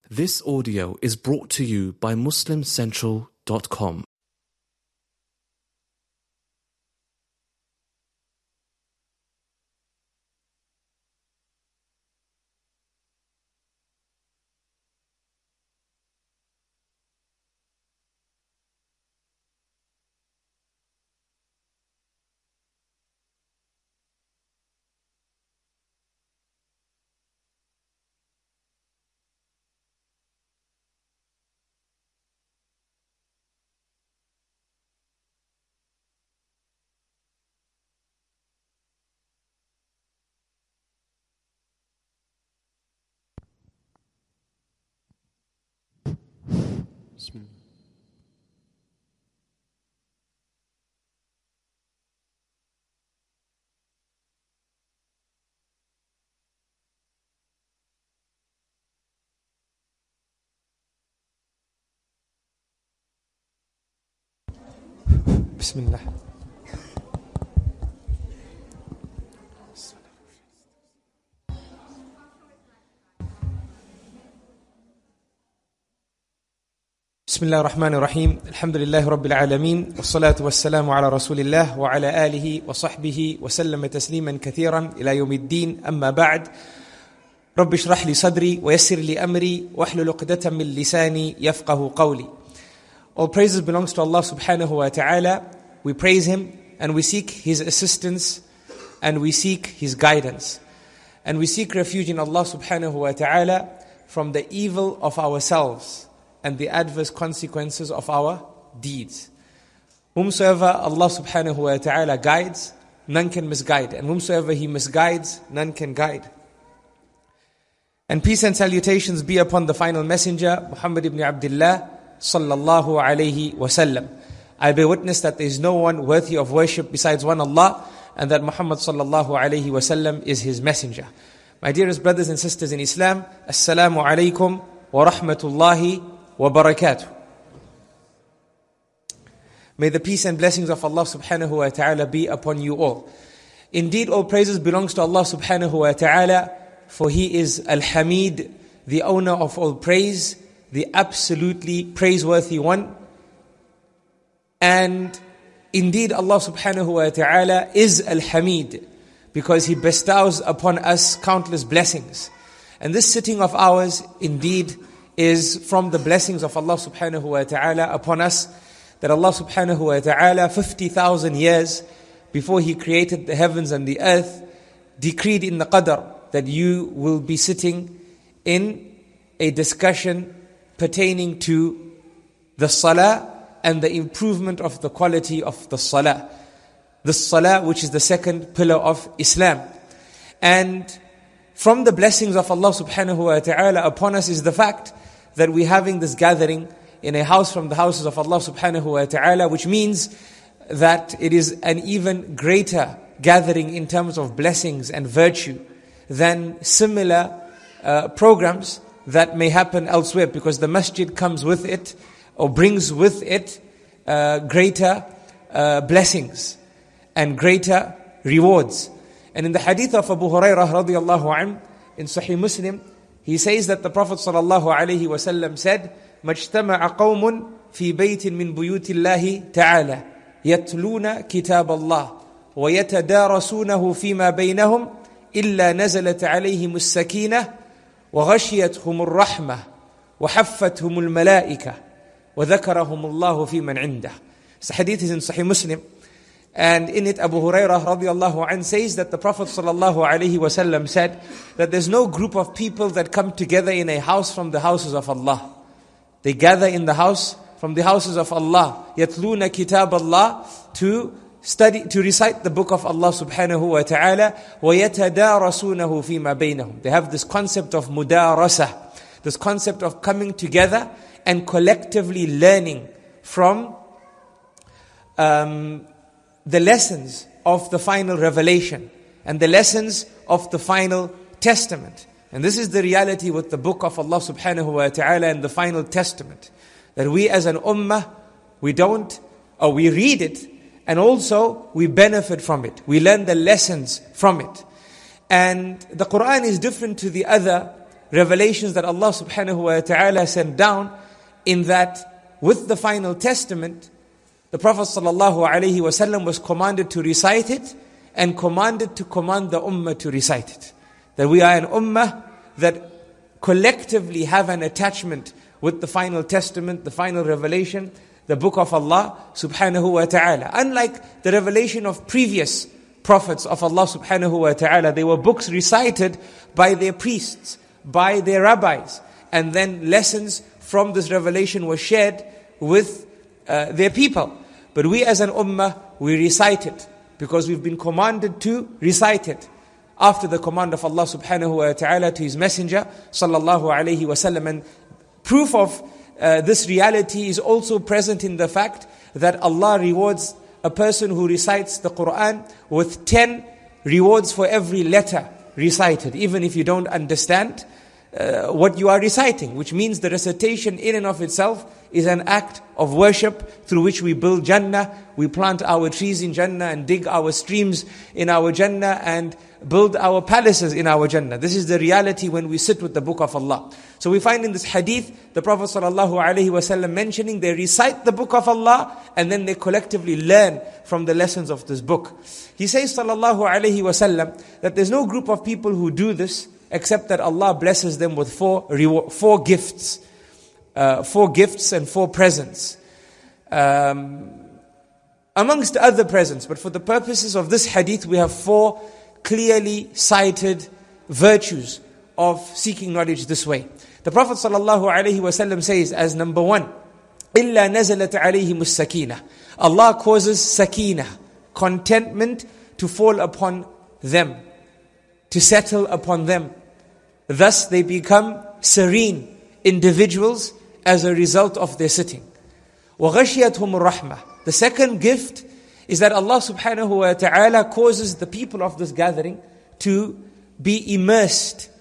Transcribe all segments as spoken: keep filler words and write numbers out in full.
This audio is brought to you by Muslim Central dot com. بسم الله. بسم الله الرحمن الرحيم. الحمد لله رب العالمين، والصلاة والسلام على رسول الله وعلى آله وصحبه وسلم تسليما كثيرا إلى يوم الدين. أما بعد، رب اشرح لي صدري ويسر لي أمري واحلل عقدة من لساني يفقه قولي. All praises belongs to Allah subhanahu wa ta'ala. We praise Him and we seek His assistance and we seek His guidance. And we seek refuge in Allah subhanahu wa ta'ala from the evil of ourselves and the adverse consequences of our deeds. Whomsoever Allah subhanahu wa ta'ala guides, none can misguide. And whomsoever He misguides, none can guide. And peace and salutations be upon the final messenger, Muhammad ibn Abdullah, sallallahu alayhi wasallam. I bear witness that there is no one worthy of worship besides one Allah, and that Muhammad sallallahu alayhi wasallam is His messenger. My dearest brothers and sisters in Islam, Assalamu alaikum wa rahmatullahi wa barakatuh. May the peace and blessings of Allah subhanahu wa ta'ala be upon you all. Indeed, all praises belongs to Allah subhanahu wa ta'ala, for He is Al-Hamid, the owner of all praise, the absolutely praiseworthy one. And indeed Allah subhanahu wa ta'ala is Al-Hamid, because He bestows upon us countless blessings. And this sitting of ours indeed is from the blessings of Allah subhanahu wa ta'ala upon us, that Allah subhanahu wa ta'ala fifty thousand years before He created the heavens and the earth decreed in the qadr that you will be sitting in a discussion pertaining to the salah and the improvement of the quality of the salah. The salah, which is the second pillar of Islam. And from the blessings of Allah subhanahu wa ta'ala upon us is the fact that we're having this gathering in a house from the houses of Allah subhanahu wa ta'ala, which means that it is an even greater gathering in terms of blessings and virtue than similar uh, programs that may happen elsewhere, because the masjid comes with it or brings with it uh, greater uh, blessings and greater rewards. And in the hadith of Abu Hurairah radiyallahu anhu in Sahih Muslim, he says that the Prophet sallallahu alayhi wa sallam said, مَجْتَمَعَ قَوْمٌ فِي بَيْتٍ مِّن بُيُوتِ اللَّهِ تَعَالَى يَتْلُونَ كِتَابَ اللَّهِ وَيَتَدَارَسُونَهُ فِي مَا بَيْنَهُمْ إِلَّا نَزَلَتْ عَلَيْهِمُ السَّكِينَةُ وغشيتهم الرحمة وحفتهم الملائكة وذكرهم الله في من عنده. This hadith is in Sahih Muslim, and in it Abu Hurairah radiyallahu anhu says that the Prophet sallallahu alaihi wasallam said that there's no group of people that come together in a house from the houses of Allah. They gather in the house from the houses of Allah, يَتْلُونَ كِتَابَ اللَّهِ, to study, to recite the book of Allah subhanahu wa ta'ala, وَيَتَدَارَسُونَهُ فِي مَا بَيْنَهُم. They have this concept of mudarasa, this concept of coming together and collectively learning from um, the lessons of the final revelation and the lessons of the final testament. And this is the reality with the book of Allah subhanahu wa ta'ala and the final testament, that we as an ummah, we don't, or we read it, and also we benefit from it. We learn the lessons from it. And the Quran is different to the other revelations that Allah subhanahu wa ta'ala sent down, in that with the final testament, the Prophet sallallahu alaihi wasallam was commanded to recite it and commanded to command the ummah to recite it. That we are an ummah that collectively have an attachment with the final testament, the final revelation, the book of Allah subhanahu wa ta'ala. Unlike the revelation of previous prophets of Allah subhanahu wa ta'ala, they were books recited by their priests, by their rabbis, and then lessons from this revelation were shared with uh, their people. But we as an ummah, we recite it because we've been commanded to recite it after the command of Allah subhanahu wa ta'ala to His Messenger sallallahu alayhi wa sallam. And proof of uh, this reality is also present in the fact that Allah rewards a person who recites the Quran with ten rewards for every letter recited, even if you don't understand uh, what you are reciting, which means the recitation in and of itself is an act of worship through which we build Jannah, we plant our trees in Jannah and dig our streams in our Jannah and build our palaces in our Jannah. This is the reality when we sit with the book of Allah. So we find in this hadith, the Prophet ﷺ mentioning they recite the book of Allah and then they collectively learn from the lessons of this book. He says ﷺ that there's no group of people who do this except that Allah blesses them with four, reward, four gifts. Uh, four gifts and four presents. Um, amongst other presents, but for the purposes of this hadith, we have four clearly cited virtues of seeking knowledge this way. The Prophet ﷺ says as number one, إِلَّا نَزَلَتْ عَلَيْهِمُ السَّكِينَةِ. Allah causes sakina, contentment to fall upon them, to settle upon them. Thus they become serene individuals as a result of their sitting. وَغَشِيَتْهُمُ الرَّحْمَةِ. The second gift is that Allah subhanahu wa ta'ala causes the people of this gathering to be immersed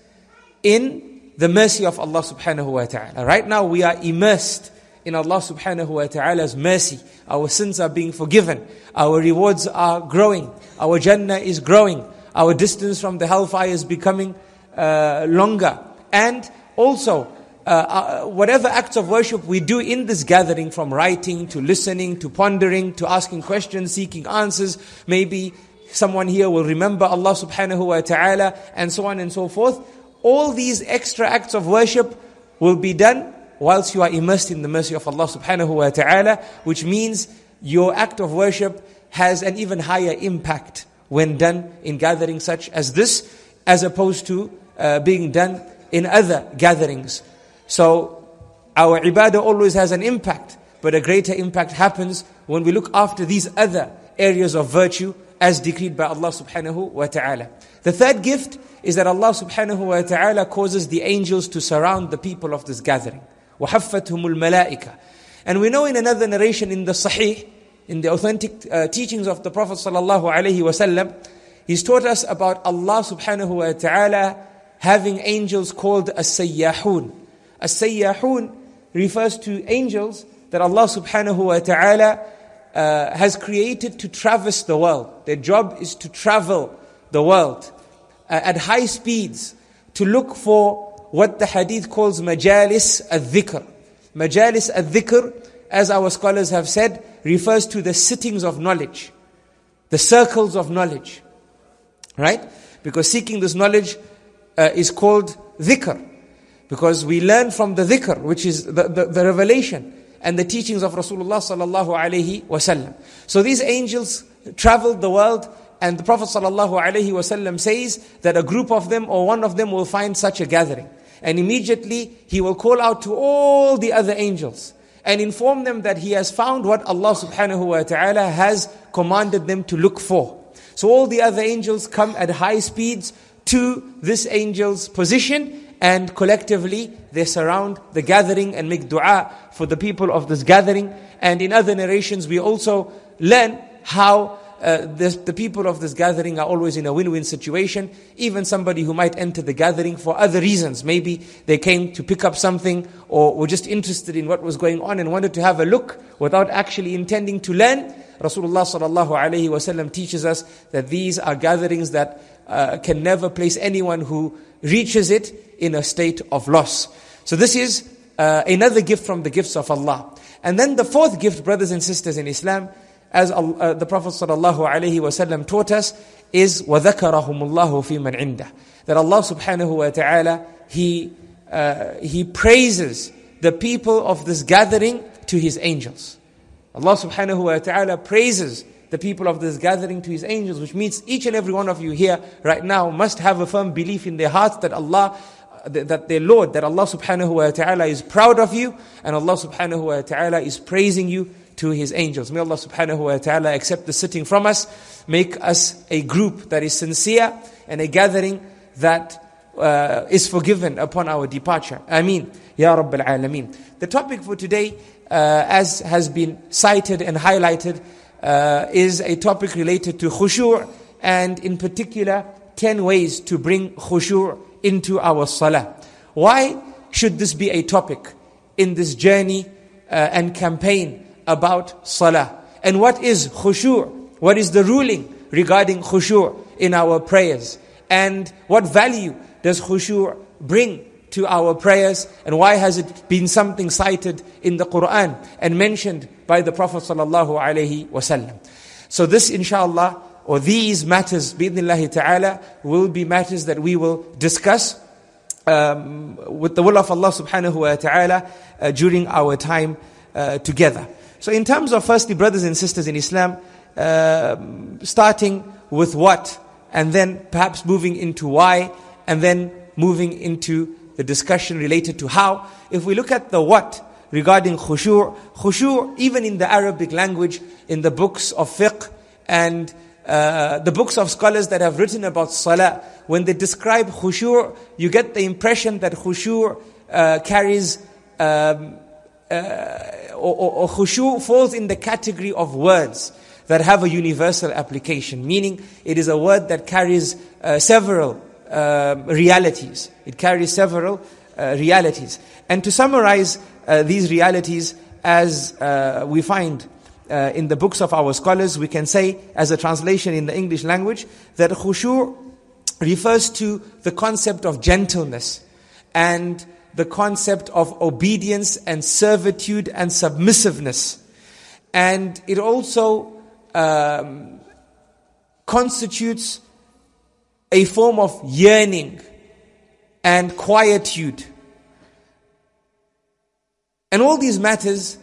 in the mercy of Allah subhanahu wa ta'ala. Right now we are immersed in Allah subhanahu wa ta'ala's mercy. Our sins are being forgiven. Our rewards are growing. Our Jannah is growing. Our distance from the hellfire is becoming uh, longer. And also, Uh, uh, whatever acts of worship we do in this gathering, from writing to listening to pondering to asking questions, seeking answers, maybe someone here will remember Allah subhanahu wa ta'ala and so on and so forth. All these extra acts of worship will be done whilst you are immersed in the mercy of Allah subhanahu wa ta'ala, which means your act of worship has an even higher impact when done in gatherings such as this, as opposed to uh, being done in other gatherings. So, our ibadah always has an impact, but a greater impact happens when we look after these other areas of virtue as decreed by Allah subhanahu wa ta'ala. The third gift is that Allah subhanahu wa ta'ala causes the angels to surround the people of this gathering. وَحَفَّتْهُمُ الْمَلَائِكَةِ. And we know in another narration in the Sahih, in the authentic uh, teachings of the Prophet sallallahu alaihi wasallam, he's taught us about Allah subhanahu wa ta'ala having angels called as-sayyahun. As-sayyahun refers to angels that Allah subhanahu wa ta'ala uh, has created to traverse the world. Their job is to travel the world uh, at high speeds to look for what the hadith calls majalis al-dhikr. Majalis al-dhikr, as our scholars have said, refers to the sittings of knowledge, the circles of knowledge. Right? Because seeking this knowledge uh, is called dhikr. Because we learn from the dhikr, which is the, the, the revelation and the teachings of Rasulullah sallallahu alaihi wasallam. So these angels traveled the world, and the Prophet sallallahu alaihi wasallam says that a group of them or one of them will find such a gathering. And immediately he will call out to all the other angels and inform them that he has found what Allah subhanahu wa ta'ala has commanded them to look for. So all the other angels come at high speeds to this angel's position, and collectively they surround the gathering and make dua for the people of this gathering. And in other narrations we also learn how uh, the, the people of this gathering are always in a win-win situation. Even somebody who might enter the gathering for other reasons, maybe they came to pick up something or were just interested in what was going on and wanted to have a look without actually intending to learn. Rasulullah sallallahu alaihi wasallam teaches us that these are gatherings that uh, can never place anyone who reaches it in a state of loss. So this is uh, another gift from the gifts of Allah. And then the fourth gift, brothers and sisters in Islam, as uh, the Prophet sallallahu alaihi wasallam taught us, is وَذَكَرَهُمُ اللَّهُ فِي مَنْ عِنْدَهُ. That Allah subhanahu wa ta'ala, He, uh, He praises the people of this gathering to His angels. Allah subhanahu wa ta'ala praises the people of this gathering to His angels, which means each and every one of you here right now must have a firm belief in their hearts that Allah, that their Lord, that Allah subhanahu wa ta'ala is proud of you, and Allah subhanahu wa ta'ala is praising you to His angels. May Allah subhanahu wa ta'ala accept the sitting from us, make us a group that is sincere and a gathering that uh, is forgiven upon our departure. Ameen. Ya Rabbil Alameen. The topic for today, uh, as has been cited and highlighted, uh, is a topic related to khushu', and in particular, ten ways to bring khushu' into our salah. Why should this be a topic in this journey uh, and campaign about salah? And what is khushu'? What is the ruling regarding khushu' in our prayers? And what value does khushu' bring to our prayers? And why has it been something cited in the Quran and mentioned by the Prophet sallallahu alaihi wasallam? So this, inshallah, or these matters, bi'idhnillahi ta'ala, will be matters that we will discuss um, with the will of Allah subhanahu wa ta'ala uh, during our time uh, together. So in terms of, firstly, brothers and sisters in Islam, uh, starting with what, and then perhaps moving into why, and then moving into the discussion related to how. If we look at the what regarding khushu', khushu', even in the Arabic language, in the books of fiqh and uh, the books of scholars that have written about salah, when they describe khushu', you get the impression that khushu' uh, carries um, uh, or, or, or khushu' falls in the category of words that have a universal application, meaning it is a word that carries uh, several uh, realities. It carries several uh, realities. And to summarize uh, these realities, as uh, we find uh, in the books of our scholars, we can say, as a translation in the English language, that khushu' refers to the concept of gentleness and the concept of obedience and servitude and submissiveness. And it also Um, constitutes a form of yearning and quietude. And all these matters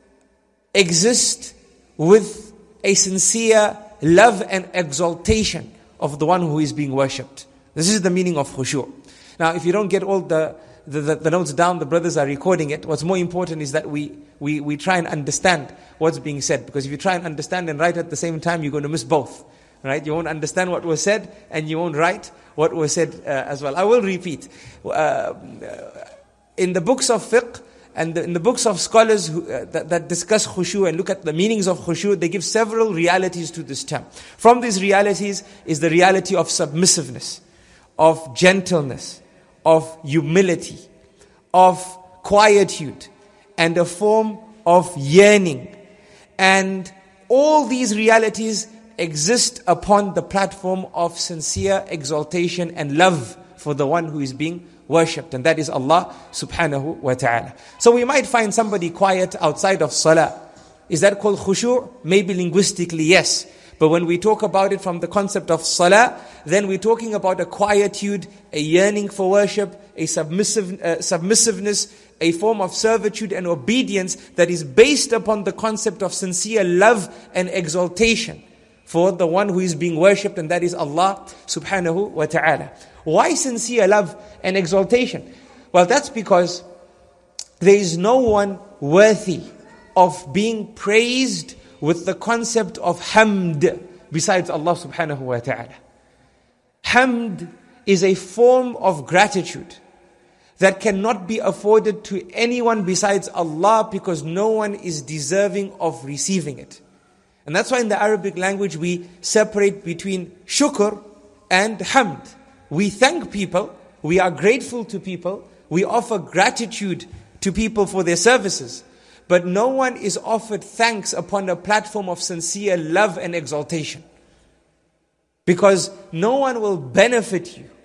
exist with a sincere love and exaltation of the one who is being worshipped. This is the meaning of khushu'. Now, if you don't get all the The, the, the notes down, the brothers are recording it. What's more important is that we, we, we try and understand what's being said. Because if you try and understand and write at the same time, you're going to miss both. Right? You won't understand what was said, and you won't write what was said uh, as well. I will repeat. Uh, in the books of fiqh, and the, in the books of scholars who, uh, that, that discuss khushu' and look at the meanings of khushu', they give several realities to this term. From these realities is the reality of submissiveness, of gentleness, of humility, of quietude, and a form of yearning. And all these realities exist upon the platform of sincere exaltation and love for the one who is being worshipped, and that is Allah subhanahu wa ta'ala. So we might find somebody quiet outside of salah. Is that called khushu'? Maybe linguistically, yes. But when we talk about it from the concept of salah, then we're talking about a quietude, a yearning for worship, a submissive, uh, submissiveness, a form of servitude and obedience that is based upon the concept of sincere love and exaltation for the one who is being worshipped, and that is Allah subhanahu wa ta'ala. Why sincere love and exaltation? Well, that's because there is no one worthy of being praised with the concept of hamd besides Allah subhanahu wa ta'ala. Hamd is a form of gratitude that cannot be afforded to anyone besides Allah, because no one is deserving of receiving it. And that's why in the Arabic language we separate between shukr and hamd. We thank people, we are grateful to people, we offer gratitude to people for their services. But no one is offered thanks upon a platform of sincere love and exaltation. Because no one will benefit you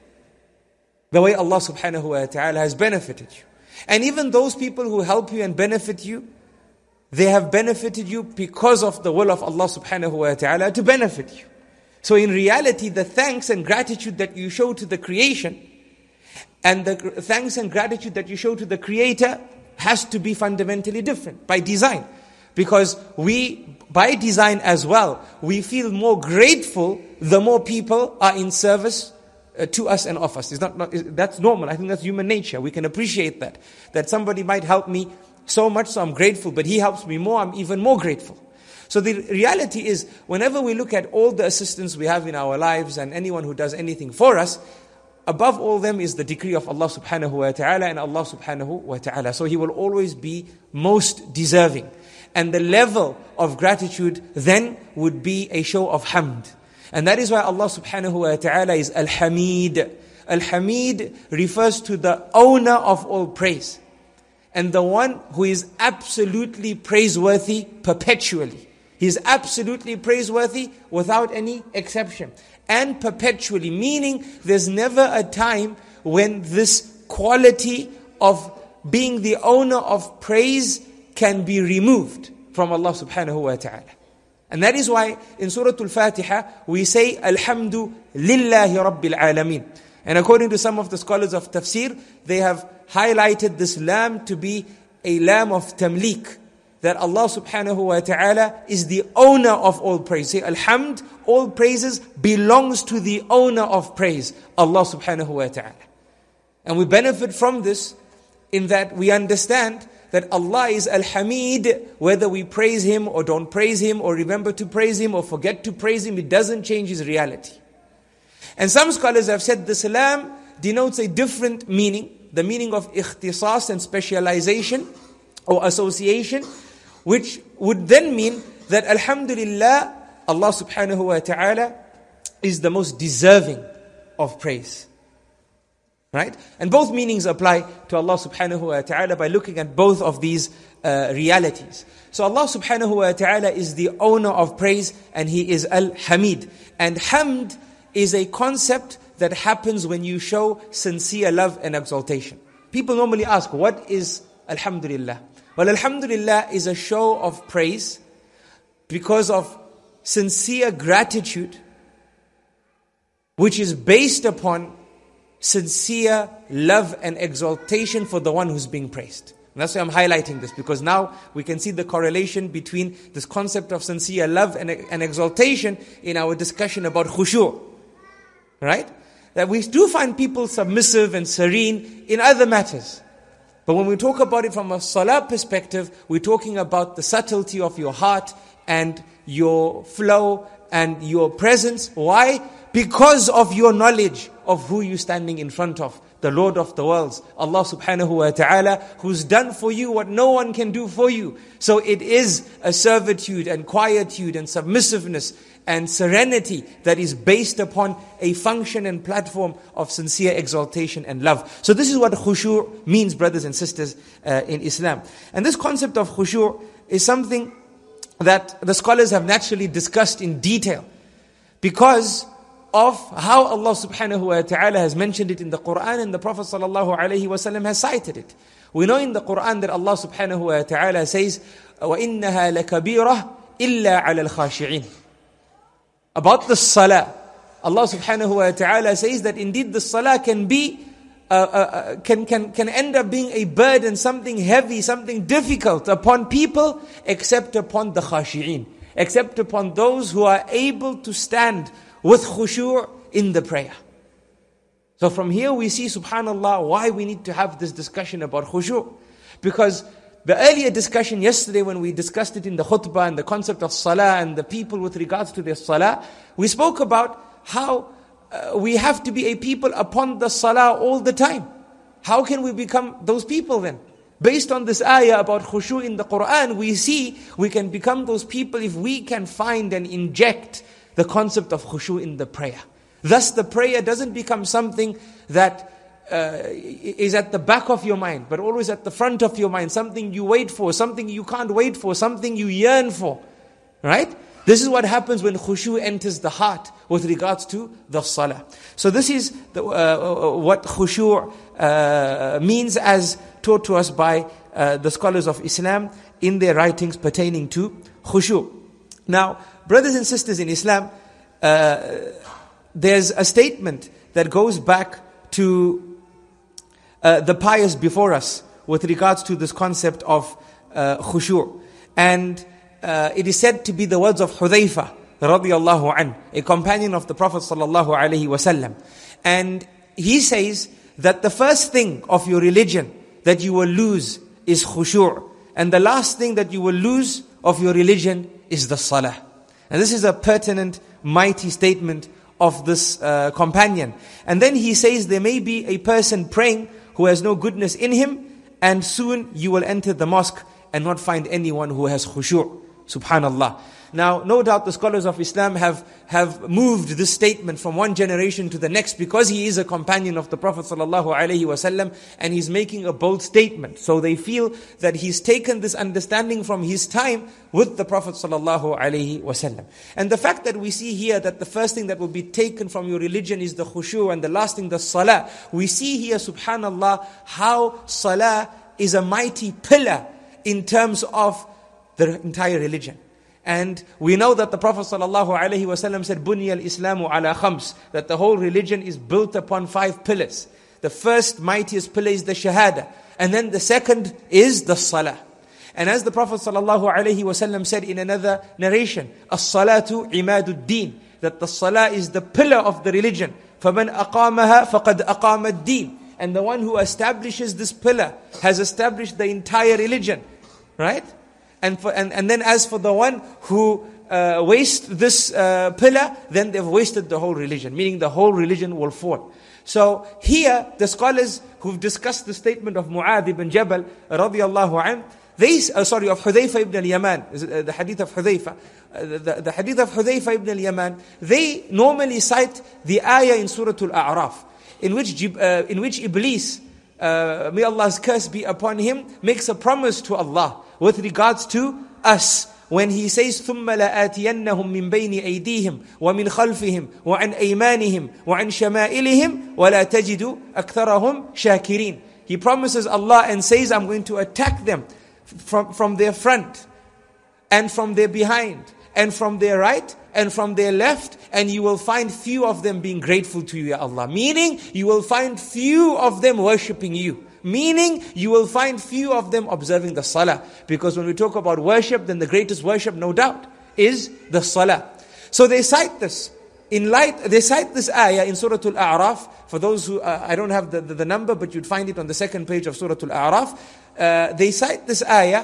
the way Allah subhanahu wa ta'ala has benefited you. And even those people who help you and benefit you, they have benefited you because of the will of Allah subhanahu wa ta'ala to benefit you. So in reality, the thanks and gratitude that you show to the creation and the thanks and gratitude that you show to the Creator has to be fundamentally different by design. Because we, by design as well, we feel more grateful the more people are in service uh, to us and of us. It's not, not, that's normal. I think that's human nature. We can appreciate that. That somebody might help me so much, so I'm grateful, but he helps me more, I'm even more grateful. So the reality is, whenever we look at all the assistance we have in our lives and anyone who does anything for us, above all them is the decree of Allah subhanahu wa ta'ala and Allah subhanahu wa ta'ala. So He will always be most deserving. And the level of gratitude then would be a show of hamd. And that is why Allah subhanahu wa ta'ala is Al-Hamid. Al-Hamid refers to the owner of all praise. And the one who is absolutely praiseworthy perpetually. He is absolutely praiseworthy without any exception. And perpetually, meaning there's never a time when this quality of being the owner of praise can be removed from Allah subhanahu wa ta'ala. And that is why in Surah Al-Fatiha we say Alhamdu Lillahi Rabbil Alameen. And according to some of the scholars of tafsir, they have highlighted this lam to be a lam of tamlik. That Allah subhanahu wa ta'ala is the owner of all praise. Say Alhamd, all praises belongs to the owner of praise, Allah subhanahu wa ta'ala. And we benefit from this in that we understand that Allah is Al-Hamid, whether we praise Him or don't praise Him, or remember to praise Him or forget to praise Him, it doesn't change His reality. And some scholars have said the salam denotes a different meaning, the meaning of ikhtisas and specialization or association, which would then mean that Alhamdulillah, Allah subhanahu wa ta'ala is the most deserving of praise. Right? And both meanings apply to Allah subhanahu wa ta'ala by looking at both of these uh, realities. So Allah subhanahu wa ta'ala is the owner of praise and He is Al-Hamid. And Hamd is a concept that happens when you show sincere love and exaltation. People normally ask, what is Alhamdulillah? Well, Alhamdulillah is a show of praise because of sincere gratitude, which is based upon sincere love and exaltation for the one who's being praised. And that's why I'm highlighting this, because now we can see the correlation between this concept of sincere love and, and exaltation in our discussion about khushu'. Right? That we do find people submissive and serene in other matters. But when we talk about it from a salah perspective, we're talking about the subtlety of your heart and your flow and your presence. Why? Because of your knowledge of who you're standing in front of, the Lord of the worlds, Allah subhanahu wa ta'ala, who's done for you what no one can do for you. So it is a servitude and quietude and submissiveness and serenity that is based upon a function and platform of sincere exaltation and love. So this is what khushu' means, brothers and sisters, uh, in Islam. And this concept of khushu' is something that the scholars have naturally discussed in detail because of how Allah subhanahu wa ta'ala has mentioned it in the Quran, and the Prophet sallallahu alaihi wasallam has cited it. We know in the Quran that Allah subhanahu wa ta'ala says, وَإِنَّهَا لَكَبِيرَةٌ إِلَّا عَلَى الْخَاشِعِينَ. About the salah, Allah subhanahu wa ta'ala says that indeed the salah can be, uh, uh, can, can, can end up being a burden, something heavy, something difficult upon people, except upon the khashi'een, except upon those who are able to stand with khushu' in the prayer. So from here we see, subhanallah, why we need to have this discussion about khushu'. Because the earlier discussion yesterday when we discussed it in the khutbah and the concept of salah and the people with regards to their salah, we spoke about how uh, we have to be a people upon the salah all the time. How can we become those people then? Based on this ayah about khushu' in the Quran, we see we can become those people if we can find and inject the concept of khushu' in the prayer. Thus the prayer doesn't become something that uh, is at the back of your mind, but always at the front of your mind, something you wait for, something you can't wait for, something you yearn for. Right? This is what happens when khushu enters the heart with regards to the salah. So this is the, uh, what khushu uh, means as taught to us by uh, the scholars of Islam in their writings pertaining to khushu. Now, brothers and sisters in Islam, uh, there's a statement that goes back to uh, the pious before us with regards to this concept of uh, khushu. And uh, it is said to be the words of Hudhayfa radiyallahu anhu, a companion of the Prophet sallallahu alaihi wasallam. And he says that the first thing of your religion that you will lose is khushu'. And the last thing that you will lose of your religion is the salah. And this is a pertinent, mighty statement of this uh, companion. And then he says there may be a person praying who has no goodness in him, and soon you will enter the mosque and not find anyone who has khushu'. Subhanallah. Now, no doubt the scholars of Islam have, have moved this statement from one generation to the next because he is a companion of the Prophet sallallahu alaihi wasallam and he's making a bold statement. So they feel that he's taken this understanding from his time with the Prophet sallallahu alaihi wasallam. And the fact that we see here that the first thing that will be taken from your religion is the khushu' and the last thing the salah. We see here, subhanallah, how salah is a mighty pillar in terms of the entire religion. And we know that the Prophet ﷺ said, Bunya al-Islamu ala khams, that the whole religion is built upon five pillars. The first mightiest pillar is the shahada. And then the second is the salah. And as the Prophet ﷺ said in another narration, as-salatu imadud-din, that the salah is the pillar of the religion. فَمَنْ أَقَامَهَا فَقَدْ أَقَامَ الدِّينَ. And the one who establishes this pillar has established the entire religion. Right? And, for, and and then as for the one who uh, wastes this uh, pillar, then they've wasted the whole religion, meaning the whole religion will fall. So here, the scholars who've discussed the statement of Mu'adh ibn Jabal radiyallahu anhu, they, uh, sorry, of Hudhayfa ibn al-Yaman, uh, the hadith of Hudhayfa, uh, the, the hadith of Hudhayfa ibn al-Yaman, they normally cite the ayah in Surah Al-A'raf, in which, uh, in which Iblis, uh, may Allah's curse be upon him, makes a promise to Allah with regards to us, when he says, ثُمَّ لَآتِيَنَّهُمْ مِنْ بَيْنِ أَيْدِيهِمْ وَمِنْ خَلْفِهِمْ وَعَنْ أَيْمَانِهِمْ وَعَنْ شَمَائِلِهِمْ وَلَا تَجِدُ أَكْثَرَهُمْ شَاكِرِينَ. He promises Allah and says, I'm going to attack them from, from their front, and from their behind, and from their right, and from their left, and you will find few of them being grateful to you, Ya Allah. Meaning, you will find few of them worshipping you. Meaning, you will find few of them observing the salah. Because when we talk about worship, then the greatest worship, no doubt, is the salah. So they cite this. In light, they cite this ayah in Surah Al-A'raf. For those who, uh, I don't have the, the, the number, but you'd find it on the second page of Surah Al-A'raf. Uh, they cite this ayah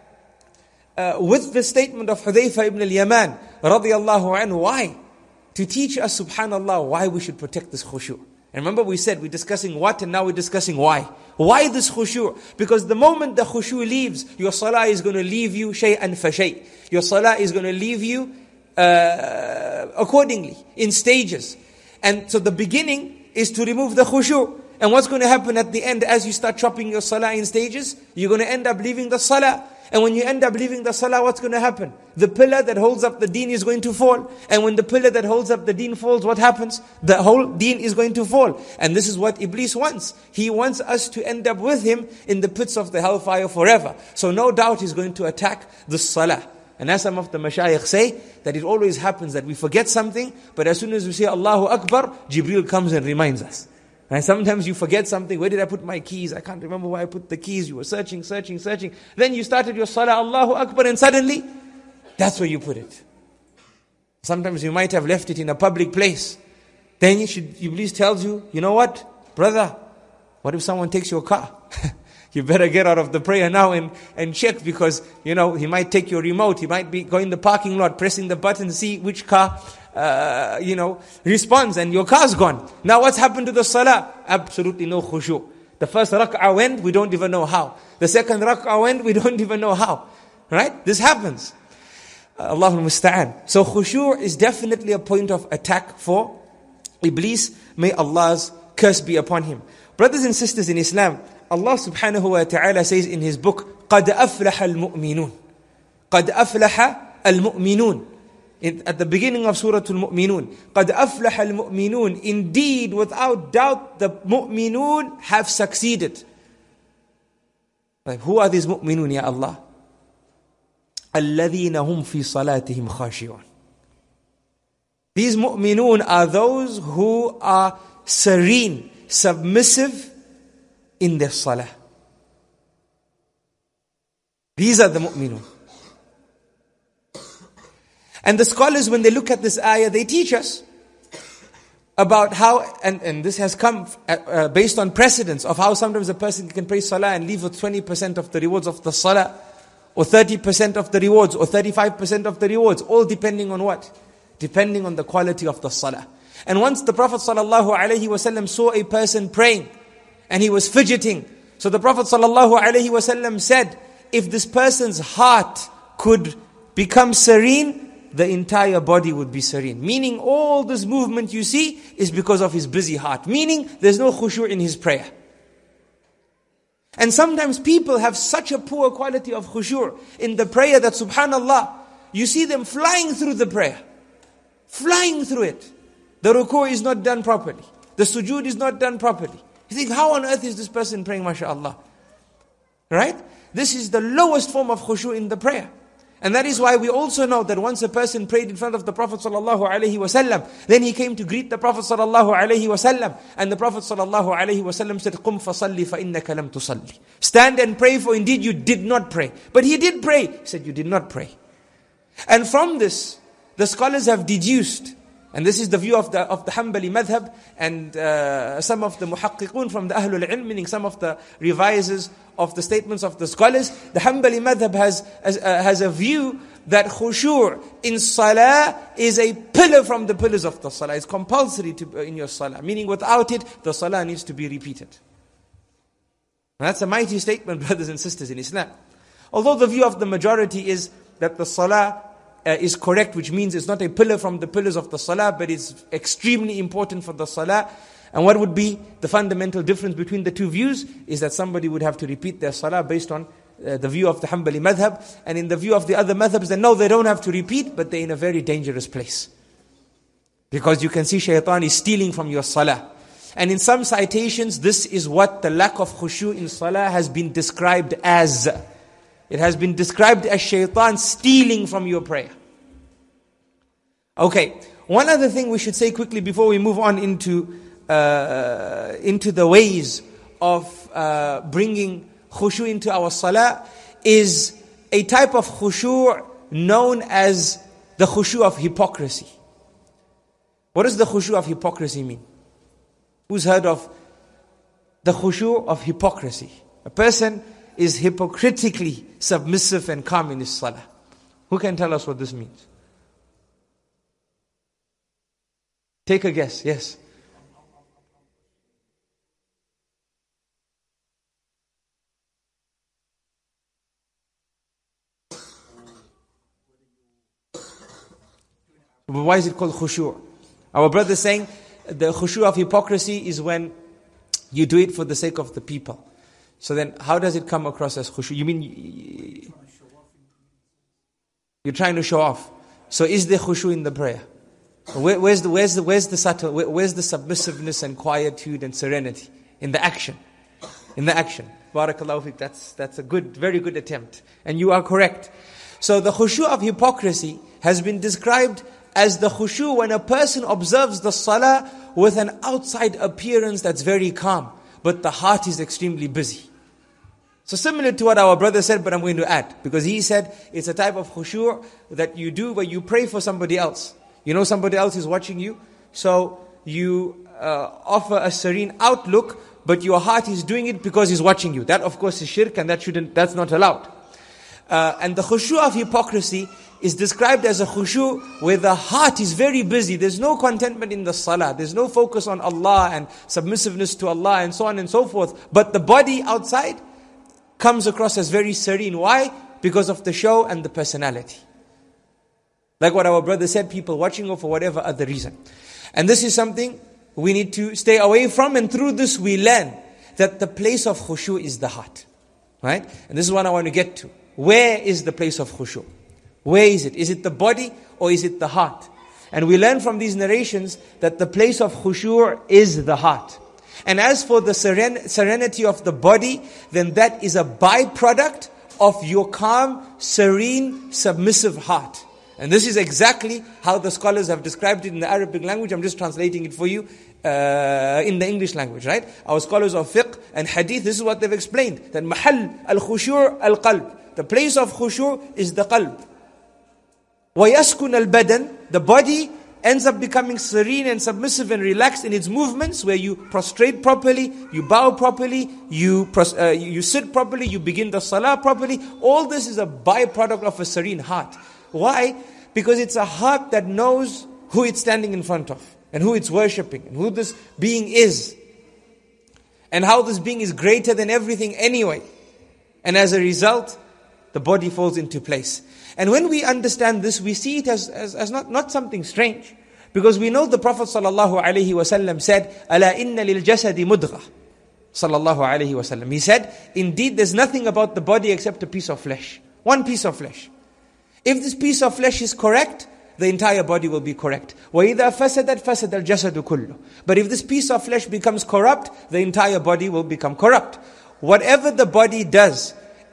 uh, with the statement of Hudhayfa ibn al-Yaman radiyallahu anhu. Why? To teach us, subhanallah, why we should protect this khushu'. And remember we said we're discussing what, and now we're discussing why. Why this khushu'? Because the moment the khushu' leaves, your salah is going to leave you shay'an fa shay'. Your salah is going to leave you uh, accordingly, in stages. And so the beginning is to remove the khushu'. And what's going to happen at the end, as you start chopping your salah in stages? You're going to end up leaving the salah. And when you end up leaving the salah, what's going to happen? The pillar that holds up the deen is going to fall. And when the pillar that holds up the deen falls, what happens? The whole deen is going to fall. And this is what Iblis wants. He wants us to end up with him in the pits of the hellfire forever. So no doubt he's going to attack the salah. And as some of the mashayikh say, that it always happens that we forget something, but as soon as we say Allahu Akbar, Jibreel comes and reminds us. And sometimes you forget something. Where did I put my keys? I can't remember where I put the keys. You were searching, searching, searching. Then you started your salah, Allahu Akbar, and suddenly, that's where you put it. Sometimes you might have left it in a public place. Then you should, Iblis tells you, you know what, brother, what if someone takes your car? You better get out of the prayer now and, and check, because, you know, he might take your remote. He might be going in the parking lot, pressing the button, see which car Uh, you know, responds, and your car's gone. Now what's happened to the salah? Absolutely no khushu'. The first rak'ah went, we don't even know how. The second rak'ah went, we don't even know how. Right? This happens. Uh, Allahul Musta'an. So khushu' is definitely a point of attack for Iblis. May Allah's curse be upon him. Brothers and sisters in Islam, Allah subhanahu wa ta'ala says in His book, قَدْ أَفْلَحَ الْمُؤْمِنُونَ قَدْ أَفْلَحَ الْمُؤْمِنُونَ. In, at the beginning of Surah Al-Mu'minun, قَدْ أَفْلَحَ الْمُؤْمِنُونَ. Indeed, without doubt, the mu'minun have succeeded. Like, who are these mu'minun, Ya Allah? الَّذِينَ هُمْ فِي صَلَاتِهِمْ خَاشِعُونَ. These mu'minun are those who are serene, submissive in their salah. These are the mu'minun. And the scholars, when they look at this ayah, they teach us about how, and, and this has come uh, based on precedents of how sometimes a person can pray salah and leave with twenty percent of the rewards of the salah, or thirty percent of the rewards, or thirty-five percent of the rewards, all depending on what? Depending on the quality of the salah. And once the Prophet sallallahu alaihi wasallam saw a person praying, and he was fidgeting, so the Prophet sallallahu alaihi wasallam said, if this person's heart could become serene, the entire body would be serene. Meaning all this movement you see is because of his busy heart. Meaning there's no khushu' in his prayer. And sometimes people have such a poor quality of khushu' in the prayer that subhanallah, you see them flying through the prayer. Flying through it. The ruku' is not done properly. The sujood is not done properly. You think, how on earth is this person praying, mashallah? Right? This is the lowest form of khushu' in the prayer. And that is why we also know that once a person prayed in front of the Prophet sallallahu alaihi wasallam, then he came to greet the Prophet sallallahu alaihi wasallam, and the Prophet sallallahu alaihi wasallam said, "Qum fasalli fa innaka lam tusalli." Stand and pray, for indeed you did not pray. But he did pray. He said, you did not pray. And from this, the scholars have deduced, and this is the view of the of the Hanbali madhab, and uh, some of the muhaqqiqun from the Ahlul Ilm, meaning some of the revisers of the statements of the scholars, the Hanbali madhab has, has, uh, has a view that khushu' in salah is a pillar from the pillars of the salah. It's compulsory to, uh, in your salah. Meaning without it, the salah needs to be repeated. And that's a mighty statement, brothers and sisters, in Islam. Although the view of the majority is that the salah uh, is correct, which means it's not a pillar from the pillars of the salah, but it's extremely important for the salah. And what would be the fundamental difference between the two views is that somebody would have to repeat their salah based on uh, the view of the Hanbali madhab. And in the view of the other madhabs, they know they don't have to repeat, but they're in a very dangerous place. Because you can see shaitan is stealing from your salah. And in some citations, this is what the lack of khushu' in salah has been described as. It has been described as shaitan stealing from your prayer. Okay, one other thing we should say quickly before we move on into Uh, into the ways of uh, bringing khushu' into our salah is a type of khushu' known as the khushu' of hypocrisy. What does the khushu' of hypocrisy mean? Who's heard of the khushu' of hypocrisy? A person is hypocritically submissive and calm in his salah. Who can tell us what this means? Take a guess, yes. But why is it called khushu'? Our brother is saying the khushu' of hypocrisy is when you do it for the sake of the people. So then how does it come across as khushu'? You mean you're trying to show off. So is there khushu' in the prayer? Where, where's the where's the where's the subtle where, where's the submissiveness and quietude and serenity? In the action. In the action. Barakallahu fiqh. That's that's a good, very good attempt. And you are correct. So the khushu' of hypocrisy has been described as the khushu' when a person observes the salah with an outside appearance that's very calm, but the heart is extremely busy. So similar to what our brother said, but I'm going to add, because he said it's a type of khushu' that you do where you pray for somebody else. You know somebody else is watching you, so you uh, offer a serene outlook, but your heart is doing it because he's watching you. That of course is shirk, and that shouldn't, that's not allowed. Uh, and the khushu' of hypocrisy is described as a khushu' where the heart is very busy. There's no contentment in the salah. There's no focus on Allah and submissiveness to Allah and so on and so forth. But the body outside comes across as very serene. Why? Because of the show and the personality. Like what our brother said, people watching or for whatever other reason. And this is something we need to stay away from. And through this we learn that the place of khushu' is the heart. Right? And this is what I want to get to. Where is the place of khushu'? Where is it? Is it the body or is it the heart? And we learn from these narrations that the place of khushu' is the heart. And as for the seren- serenity of the body, then that is a byproduct of your calm, serene, submissive heart. And this is exactly how the scholars have described it in the Arabic language. I'm just translating it for you uh, in the English language, right? Our scholars of fiqh and hadith, this is what they've explained. That mahal al-khushu' al-qalb. The place of khushu' is the qalb. وَيَسْكُنَ الْبَدَنِ. The body ends up becoming serene and submissive and relaxed in its movements, where you prostrate properly, you bow properly, you pros- uh, you sit properly, you begin the salah properly. All this is a byproduct of a serene heart. Why? Because it's a heart that knows who it's standing in front of, and who it's worshipping, and who this being is, and how this being is greater than everything anyway. And as a result, the body falls into place. And when we understand this, we see it as, as, as not, not something strange. Because we know the Prophet sallallahu alaihi wasallam said, "Ala inna lil jasadi mudghah." Sallallahu alaihi wasallam. He said, indeed there's nothing about the body except a piece of flesh. One piece of flesh. If this piece of flesh is correct, the entire body will be correct. وَإِذَا فَسَدَتْ فَسَدَ الْجَسَدُ كُلُّ. But if this piece of flesh becomes corrupt, the entire body will become corrupt. Whatever the body does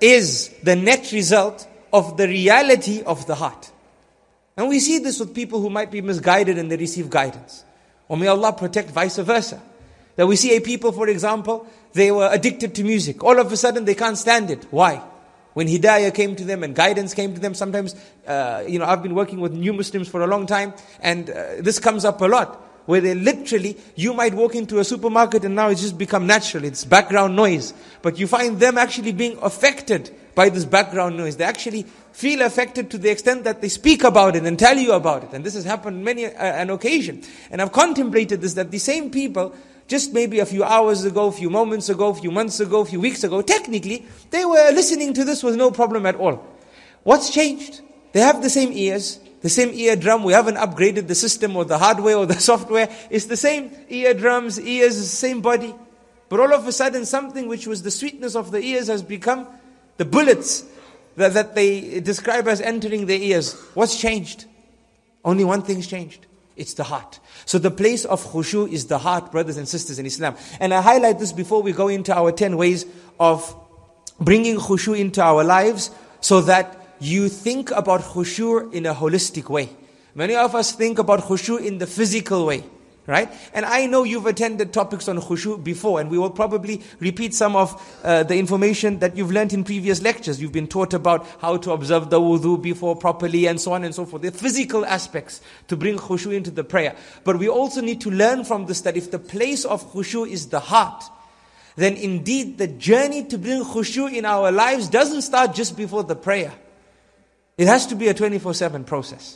is the net result of the reality of the heart. And we see this with people who might be misguided and they receive guidance. Or may Allah protect vice versa. That we see a people, for example, they were addicted to music. All of a sudden they can't stand it. Why? When hidayah came to them and guidance came to them, sometimes, uh, you know, I've been working with new Muslims for a long time, and uh, this comes up a lot. Where they literally, you might walk into a supermarket and now it's just become natural. It's background noise. But you find them actually being affected by this background noise. They actually feel affected to the extent that they speak about it and tell you about it. And this has happened many uh, an occasion. And I've contemplated this, that the same people, just maybe a few hours ago, a few moments ago, a few months ago, a few weeks ago, technically, they were listening to this with no problem at all. What's changed? They have the same ears, the same eardrum. We haven't upgraded the system or the hardware or the software. It's the same eardrums, ears, the same body. But all of a sudden, something which was the sweetness of the ears has become the bullets that, that they describe as entering their ears. What's changed? Only one thing's changed. It's the heart. So the place of khushu is the heart, brothers and sisters in Islam. And I highlight this before we go into our ten ways of bringing khushu into our lives, so that you think about khushu in a holistic way. Many of us think about khushu in the physical way, right? And I know you've attended topics on khushu before, and we will probably repeat some of uh, the information that you've learned in previous lectures. You've been taught about how to observe the wudu before properly, and so on and so forth. The physical aspects to bring khushu into the prayer. But we also need to learn from this that if the place of khushu is the heart, then indeed the journey to bring khushu in our lives doesn't start just before the prayer. It has to be a twenty-four seven process.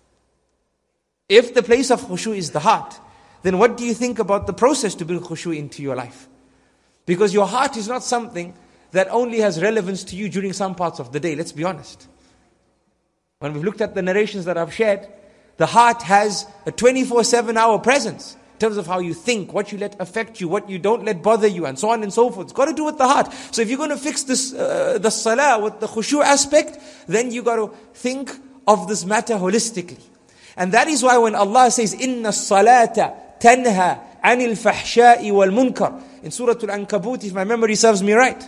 If the place of khushu is the heart, then what do you think about the process to bring khushu into your life? Because your heart is not something that only has relevance to you during some parts of the day. Let's be honest. When we've looked at the narrations that I've shared, the heart has a twenty-four seven hour presence. In terms of how you think, what you let affect you, what you don't let bother you, and so on and so forth. It's got to do with the heart. So if you're going to fix this, uh, the salah with the khushu aspect, then you got to think of this matter holistically. And that is why when Allah says, "Inna salata tanha anil fahsha'i wal munkar," in Surah Al-Ankabut, if my memory serves me right.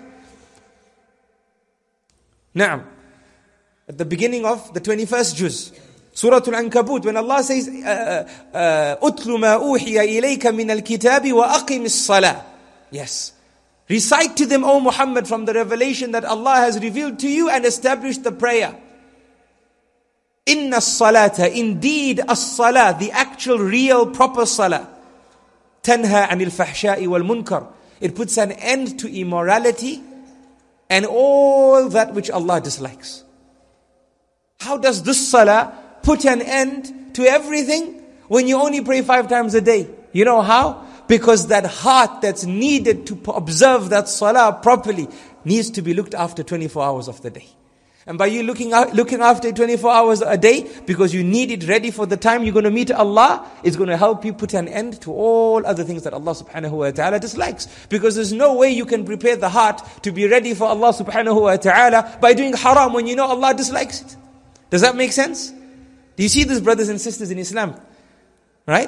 Na'am. At the beginning of the twenty-first juz. Surah Al-Ankabut, when Allah says, "Utlu ma uhiya ilayka min al-kitabi wa aqim as-salah." Yes. Recite to them, O Muhammad, from the revelation that Allah has revealed to you, and establish the prayer. Inna as-salata, indeed as-salah, the actual, real, proper salah. Tanha anil fahsha'i wal munkar. It puts an end to immorality and all that which Allah dislikes. How does this salah put an end to everything when you only pray five times a day? You know how? Because that heart that's needed to observe that salah properly needs to be looked after twenty-four hours of the day. And by you looking out, looking after twenty-four hours a day, because you need it ready for the time you're going to meet Allah, it's going to help you put an end to all other things that Allah subhanahu wa ta'ala dislikes. Because there's no way you can prepare the heart to be ready for Allah subhanahu wa ta'ala by doing haram when you know Allah dislikes it. Does that make sense? Do you see this, brothers and sisters in Islam? Right?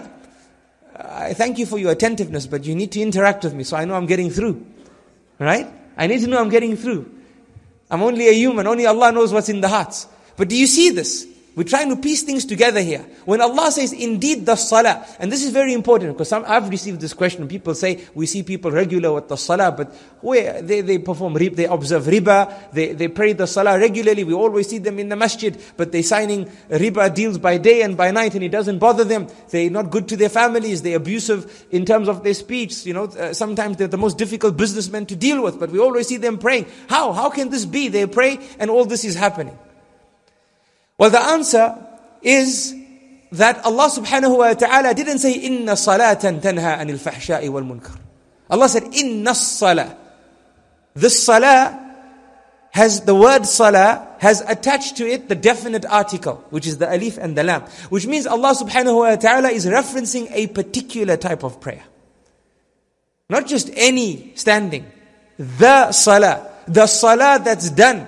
I thank you for your attentiveness, but you need to interact with me so I know I'm getting through. Right? I need to know I'm getting through. I'm only a human. Only Allah knows what's in the hearts. But do you see this? We're trying to piece things together here. When Allah says, indeed the salah, and this is very important because some, I've received this question. People say, we see people regular with the salah, but where they, they perform rib, they observe riba, they, they pray the salah regularly. We always see them in the masjid, but they're signing riba deals by day and by night, and it doesn't bother them. They're not good to their families. They're abusive in terms of their speech. You know, uh, sometimes they're the most difficult businessmen to deal with, but we always see them praying. How? How can this be? They pray and all this is happening. Well, the answer is that Allah subhanahu wa ta'ala didn't say, Inna salatan tanha anil fahsha'i wal munkar. Allah said, Inna salah. This salah has, the word salah has attached to it the definite article, which is the alif and the lam. Which means Allah subhanahu wa ta'ala is referencing a particular type of prayer. Not just any standing. The salah. The salah that's done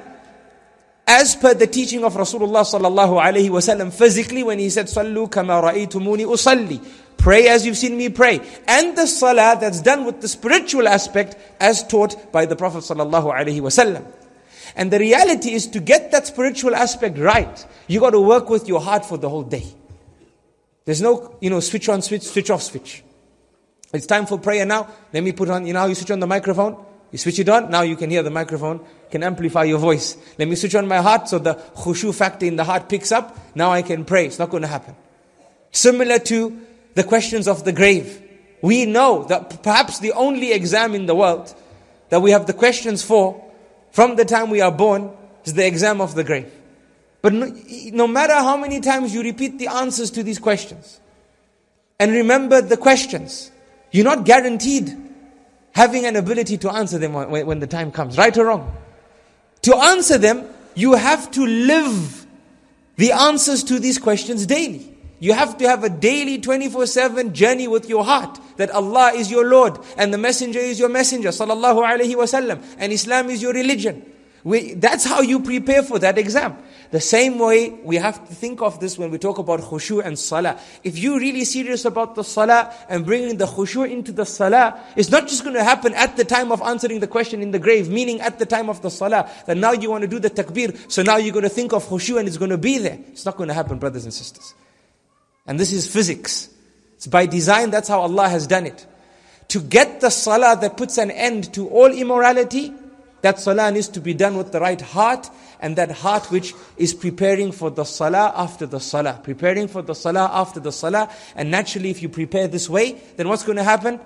as per the teaching of Rasulullah sallallahu alaihi wasallam, physically when he said, "Sallu kama ra'aytumuni usalli," pray as you've seen me pray, and the salah that's done with the spiritual aspect as taught by the Prophet sallallahu alaihi wasallam. And the reality is, to get that spiritual aspect right, you got to work with your heart for the whole day. There's no, you know, switch on, switch, switch off, switch. It's time for prayer now. Let me put on, you know how you switch on the microphone? You switch it on, now you can hear the microphone, can amplify your voice. Let me switch on my heart so the khushu factor in the heart picks up. Now I can pray. It's not going to happen. Similar to the questions of the grave. We know that perhaps the only exam in the world that we have the questions for from the time we are born is the exam of the grave. But no, no matter how many times you repeat the answers to these questions and remember the questions, you're not guaranteed having an ability to answer them when, when the time comes, right or wrong. To answer them, you have to live the answers to these questions daily. You have to have a daily twenty-four seven journey with your heart, that Allah is your Lord, and the Messenger is your Messenger, sallallahu alaihi wasallam, and Islam is your religion. We, that's how you prepare for that exam. The same way we have to think of this when we talk about khushu and salah. If you're really serious about the salah and bringing the khushu into the salah, it's not just going to happen at the time of answering the question in the grave, meaning at the time of the salah, that now you want to do the takbir, so now you're going to think of khushu and it's going to be there. It's not going to happen, brothers and sisters. And this is physics. It's by design, that's how Allah has done it. To get the salah that puts an end to all immorality, that salah needs to be done with the right heart, and that heart which is preparing for the salah after the salah. Preparing for the salah after the salah. And naturally, if you prepare this way, then what's going to happen?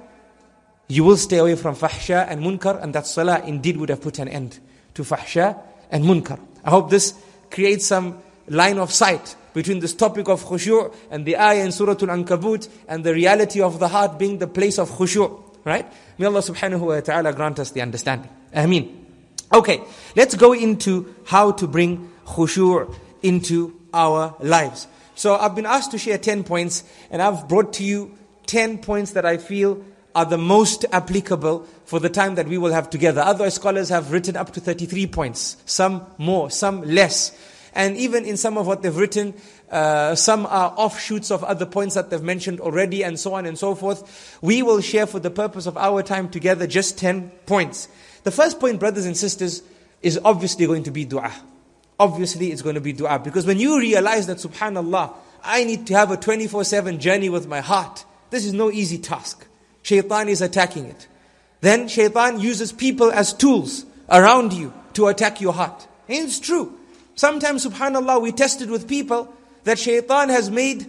You will stay away from fahsha and munkar, and that salah indeed would have put an end to fahsha and munkar. I hope this creates some line of sight between this topic of khushu' and the ayah in Surah Al-Ankabut, and the reality of the heart being the place of khushu'. Right? May Allah subhanahu wa ta'ala grant us the understanding. Ameen. Okay, let's go into how to bring khushu' into our lives. So I've been asked to share ten points, and I've brought to you ten points that I feel are the most applicable for the time that we will have together. Other scholars have written up to thirty-three points, some more, some less. And even in some of what they've written, uh, some are offshoots of other points that they've mentioned already, and so on and so forth. We will share, for the purpose of our time together, just ten points. The first point, brothers and sisters, is obviously going to be dua. Obviously it's going to be dua. Because when you realize that, subhanallah, I need to have a twenty-four seven journey with my heart, this is no easy task. Shaitan is attacking it. Then shaitan uses people as tools around you to attack your heart. And it's true. Sometimes, subhanallah, we tested with people that shaitan has made,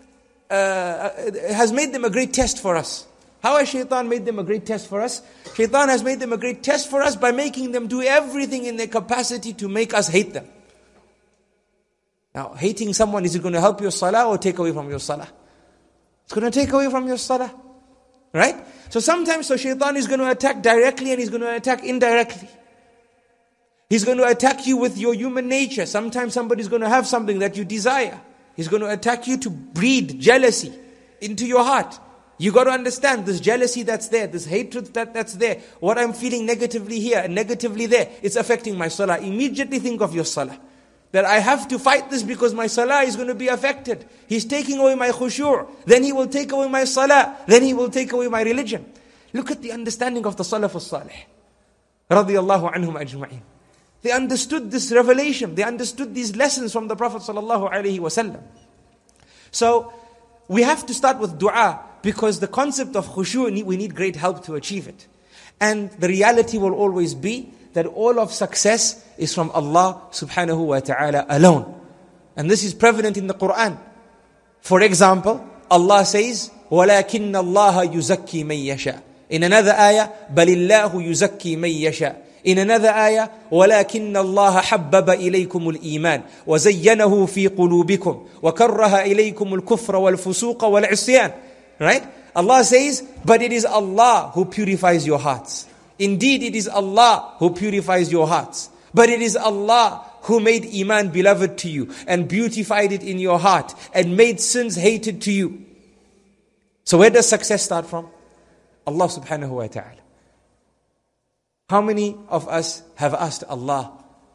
uh, has made them a great test for us. How has shaitan made them a great test for us? Shaitan has made them a great test for us by making them do everything in their capacity to make us hate them. Now, hating someone, is it going to help your salah or take away from your salah? It's going to take away from your salah. Right? So sometimes, so shaitan is going to attack directly and he's going to attack indirectly. He's going to attack you with your human nature. Sometimes somebody's going to have something that you desire. He's going to attack you to breed jealousy into your heart. You got to understand this jealousy that's there, this hatred that, that's there, what I'm feeling negatively here and negatively there, it's affecting my salah. Immediately think of your salah. that I have to fight this because my salah is going to be affected. He's taking away my khushu'. Then he will take away my salah. Then he will take away my religion. Look at the understanding of the Salaf as-Salih. Radiyallahu anhum ajma'in. They understood this revelation. They understood these lessons from the Prophet sallallahu alaihi wasallam. So, we have to start with dua because the concept of khushu', we need great help to achieve it. And the reality will always be that all of success is from Allah subhanahu wa ta'ala alone. And this is prevalent in the Quran. For example, Allah says, وَلَكِنَّ اللَّهَ يُزَكِّي مَن يَشَاءُ. In another ayah, بَلِ اللَّهُ يُزَكِّي مَن يَشَاءُ. In another ayah, وَلَكِنَّ اللَّهَ حَبَّبَ إِلَيْكُمُ الْإِيمَانِ وَزَيَّنَهُ فِي قُلُوبِكُمْ وَكَرَّهَ إِلَيْكُمُ الْكُفْرَ وَالْفُسُوقَ وَالْعِصْيَانَ. Right? Allah says, but it is Allah who purifies your hearts. Indeed, it is Allah who purifies your hearts. But it is Allah who made Iman beloved to you and beautified it in your heart and made sins hated to you. So where does success start from? Allah subhanahu wa ta'ala. How many of us have asked Allah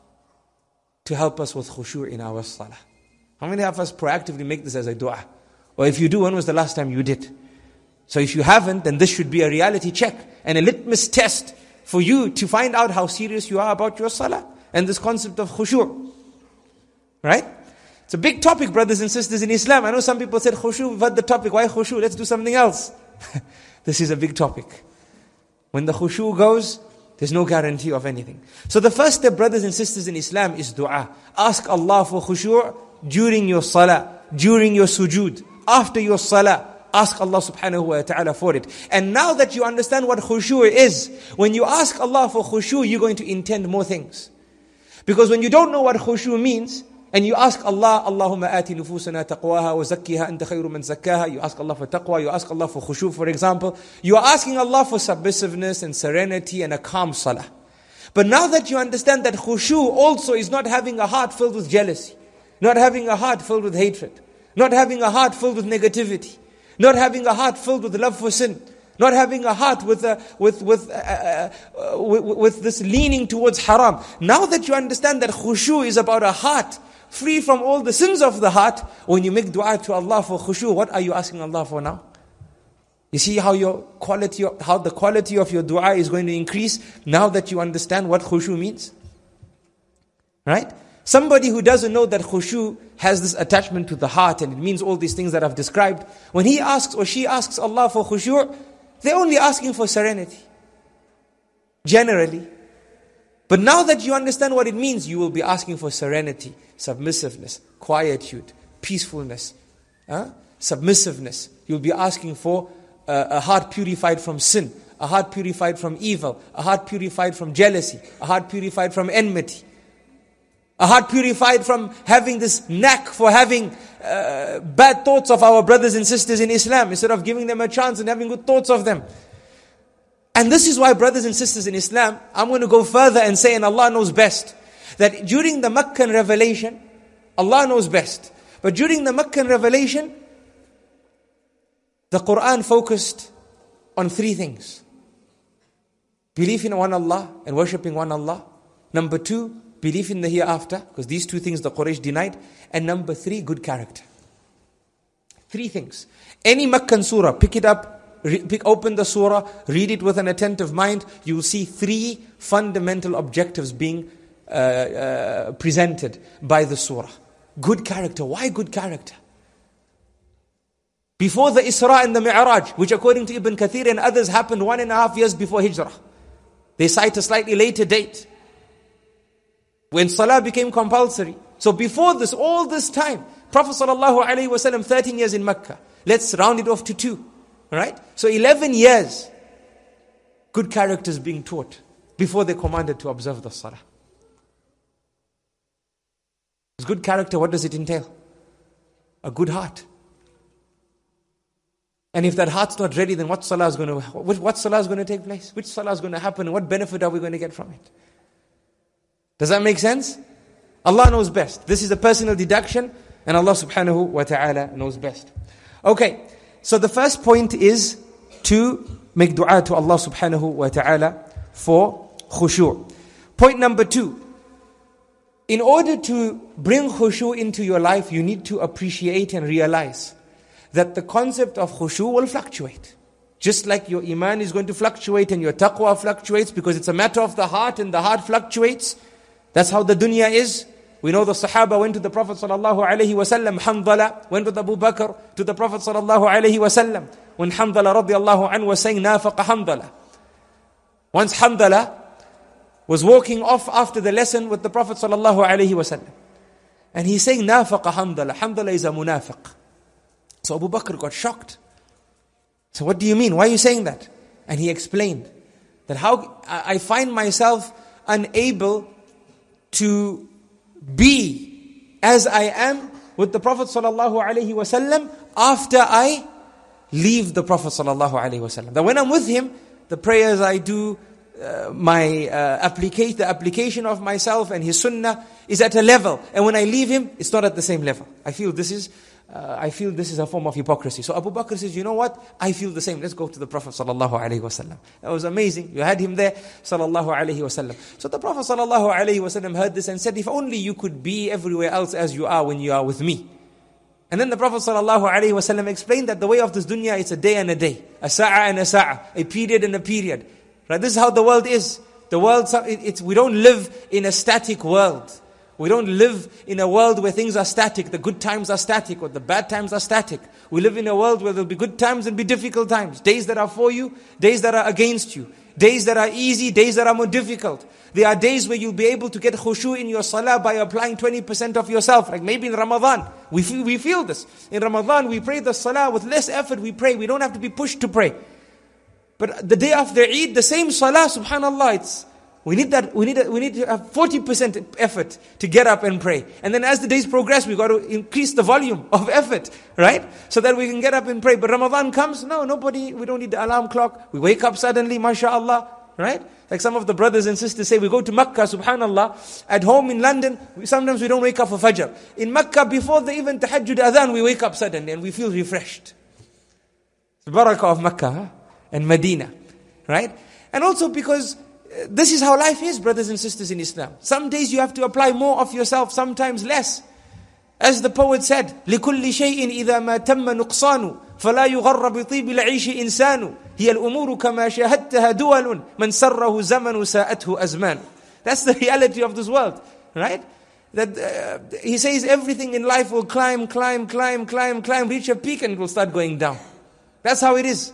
to help us with khushu' in our salah? How many of us proactively make this as a dua? Or if you do, when was the last time you did? So if you haven't, then this should be a reality check and a litmus test for you to find out how serious you are about your salah and this concept of khushu'. Right? It's a big topic, brothers and sisters, in Islam. I know some people said khushu', we've had the topic, why khushu'? Let's do something else. This is a big topic. When the khushu' goes, there's no guarantee of anything. So the first step, brothers and sisters, in Islam is dua. Ask Allah for khushu' during your salah, during your sujood, after your salah. Ask Allah subhanahu wa ta'ala for it. And now that you understand what khushu' is, when you ask Allah for khushu', you're going to intend more things. Because when you don't know what khushu' means, and you ask Allah, Allahumma ati nufusana taqwaha wa zakkiha anta khayru man zakkaha, you ask Allah for taqwa, you ask Allah for khushu', for example, you are asking Allah for submissiveness and serenity and a calm salah. But now that you understand that khushu' also is not having a heart filled with jealousy, not having a heart filled with hatred, not having a heart filled with negativity, not having a heart filled with love for sin, not having a heart with a, with with, uh, uh, with with this leaning towards haram. Now that you understand that khushu' is about a heart free from all the sins of the heart, when you make dua to Allah for khushu', what are you asking Allah for now? You see how your quality, how the quality of your dua is going to increase now that you understand what khushu' means? Right? Somebody who doesn't know that khushu' has this attachment to the heart and it means all these things that I've described, when he asks or she asks Allah for khushu', they're only asking for serenity. Generally. But now that you understand what it means, you will be asking for serenity, submissiveness, quietude, peacefulness, huh? submissiveness. You'll be asking for uh, a heart purified from sin, a heart purified from evil, a heart purified from jealousy, a heart purified from enmity. A heart purified from having this knack for having uh, bad thoughts of our brothers and sisters in Islam, instead of giving them a chance and having good thoughts of them. And this is why, brothers and sisters in Islam, I'm going to go further and say, and Allah knows best, that during the Meccan revelation, Allah knows best, but during the Meccan revelation, the Quran focused on three things. Belief in one Allah and worshipping one Allah. Number two, belief in the hereafter, because these two things the Quraysh denied. And number three, good character. Three things. Any Meccan surah, pick it up, re- pick open the surah, read it with an attentive mind, you will see three fundamental objectives being uh, uh, presented by the surah. Good character. Why good character? Before the Isra and the Mi'raj, which according to Ibn Kathir and others happened one and a half years before Hijrah. They cite a slightly later date, when salah became compulsory. So before this, all this time, Prophet sallallahu alaihi wasallam, thirteen years in Mecca. Let's round it off to two. Right? So eleven years, good characters being taught before they commanded to observe the salah. Good character, what does it entail? A good heart. And if that heart's not ready, then what salah is going to, what, what salah is going to take place? Which salah is going to happen? And what benefit are we going to get from it? Does that make sense? Allah knows best. This is a personal deduction, and Allah subhanahu wa ta'ala knows best. Okay, so the first point is to make dua to Allah subhanahu wa ta'ala for khushu'. Point number two, in order to bring khushu into your life, you need to appreciate and realize that the concept of khushu will fluctuate. Just like your iman is going to fluctuate and your taqwa fluctuates because it's a matter of the heart and the heart fluctuates. That's how the dunya is. We know the Sahaba went to the Prophet sallallahu alaihi wasallam. Hanzala went with Abu Bakr to the Prophet sallallahu alaihi wasallam. When Hanzala radiallahu anhu was saying, Nafaqa Hanzala. Once Hanzala was walking off after the lesson with the Prophet sallallahu alaihi wasallam. And he's saying, Nafaqa Hanzala. Hanzala is a munafiq. So Abu Bakr got shocked. So what do you mean? Why are you saying that? And he explained that how I find myself unable to be as I am with the Prophet sallallahu alaihi wasallam after I leave the Prophet sallallahu alaihi wasallam. That when I'm with him, the prayers I do, uh, my uh, application, the application of myself and his sunnah is at a level, and when I leave him, it's not at the same level. I feel this is, uh, I feel this is a form of hypocrisy. So Abu Bakr says, you know what? I feel the same. Let's go to the Prophet sallallahu alaihi wasallam. That was amazing. You had him there, sallallahu alaihi wasallam. So the Prophet sallallahu alaihi wasallam heard this and said, if only you could be everywhere else as you are when you are with me. And then the Prophet sallallahu alaihi wasallam explained that the way of this dunya, it's a day and a day, a sa'a and a sa'a, a period and a period. Right? This is how the world is. The world, it's, we don't live in a static world. We don't live in a world where things are static. The good times are static or the bad times are static. We live in a world where there'll be good times and be difficult times. Days that are for you, days that are against you. Days that are easy, days that are more difficult. There are days where you'll be able to get khushu in your salah by applying twenty percent of yourself. Like maybe in Ramadan, we feel, we feel this. In Ramadan, we pray the salah with less effort, we pray. We don't have to be pushed to pray. But the day after Eid, the same salah, subhanallah, it's, we need that, we need a, we need to have forty percent effort to get up and pray. And then as the days progress, we got to increase the volume of effort, right? So that we can get up and pray. But Ramadan comes, no, nobody, we don't need the alarm clock. We wake up suddenly, mashallah, right? Like some of the brothers and sisters say, we go to Makkah, subhanallah. At home in London, we, sometimes we don't wake up for Fajr. In Makkah, before the even Tahajjud Adhan, we wake up suddenly and we feel refreshed. The barakah of Makkah, huh? And Medina, right? And also because uh, this is how life is, brothers and sisters in Islam. Some days you have to apply more of yourself, sometimes less. As the poet said, لِكُلِّ شَيْءٍ إِذَا مَا تَمَّ نُقْصَانُ فَلَا يُغَرَّ بِطِيبِ الْعِيشِ إِنسَانُ هِيَ الْأُمُورُ كَمَا شَاهَدْتَهَا دُوَلٌ مَنْ سَرَّهُ زَمَنُ سَاءَتْهُ أَزْمَانُ. That's the reality of this world, right? That uh, he says everything in life will climb, climb, climb, climb, climb, reach a peak and it will start going down. That's how it is.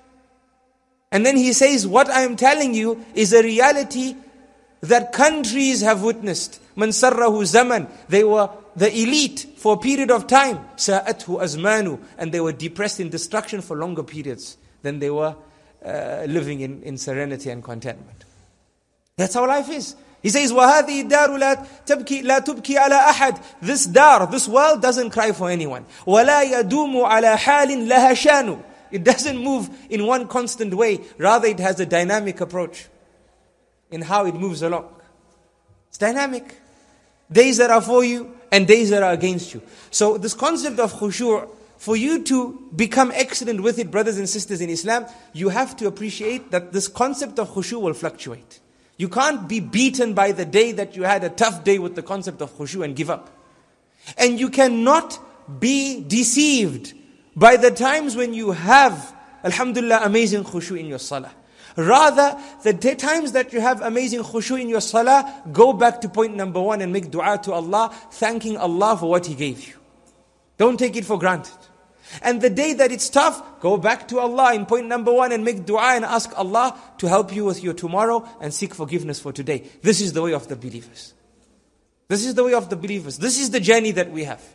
And then he says, what I am telling you is a reality that countries have witnessed. Man sarrahu zaman. They were the elite for a period of time. Sa'athu azmanu. And they were depressed in destruction for longer periods than they were uh, living in, in serenity and contentment. That's how life is. He says, وَهَذِهِ الدَّارُ لَا تَبْكِي لَا تُبْكِي عَلَىٰ أَحَدٍ. This dar, this world doesn't cry for anyone. وَلَا يَدُومُ عَلَىٰ حَالٍ لَهَا شَانُ. It doesn't move in one constant way. Rather, it has a dynamic approach in how it moves along. It's dynamic. Days that are for you and days that are against you. So this concept of khushu', for you to become excellent with it, brothers and sisters in Islam, you have to appreciate that this concept of khushu' will fluctuate. You can't be beaten by the day that you had a tough day with the concept of khushu' and give up. And you cannot be deceived by the times when you have, alhamdulillah, amazing khushu' in your salah. Rather, the times that you have amazing khushu' in your salah, go back to point number one and make dua to Allah, thanking Allah for what He gave you. Don't take it for granted. And the day that it's tough, go back to Allah in point number one and make dua and ask Allah to help you with your tomorrow and seek forgiveness for today. This is the way of the believers. This is the way of the believers. This is the journey that we have.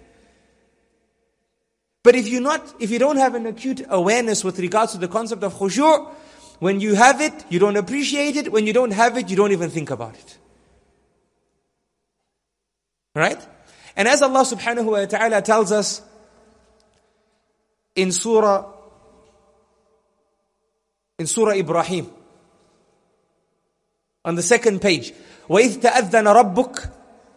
But if you not, if you don't have an acute awareness with regards to the concept of khushu', when you have it, you don't appreciate it. When you don't have it, you don't even think about it. Right? And as Allah subhanahu wa ta'ala tells us in Surah, in Surah Ibrahim, on the second page, وَإِذْ تَأَذَّنَ رَبُّكَ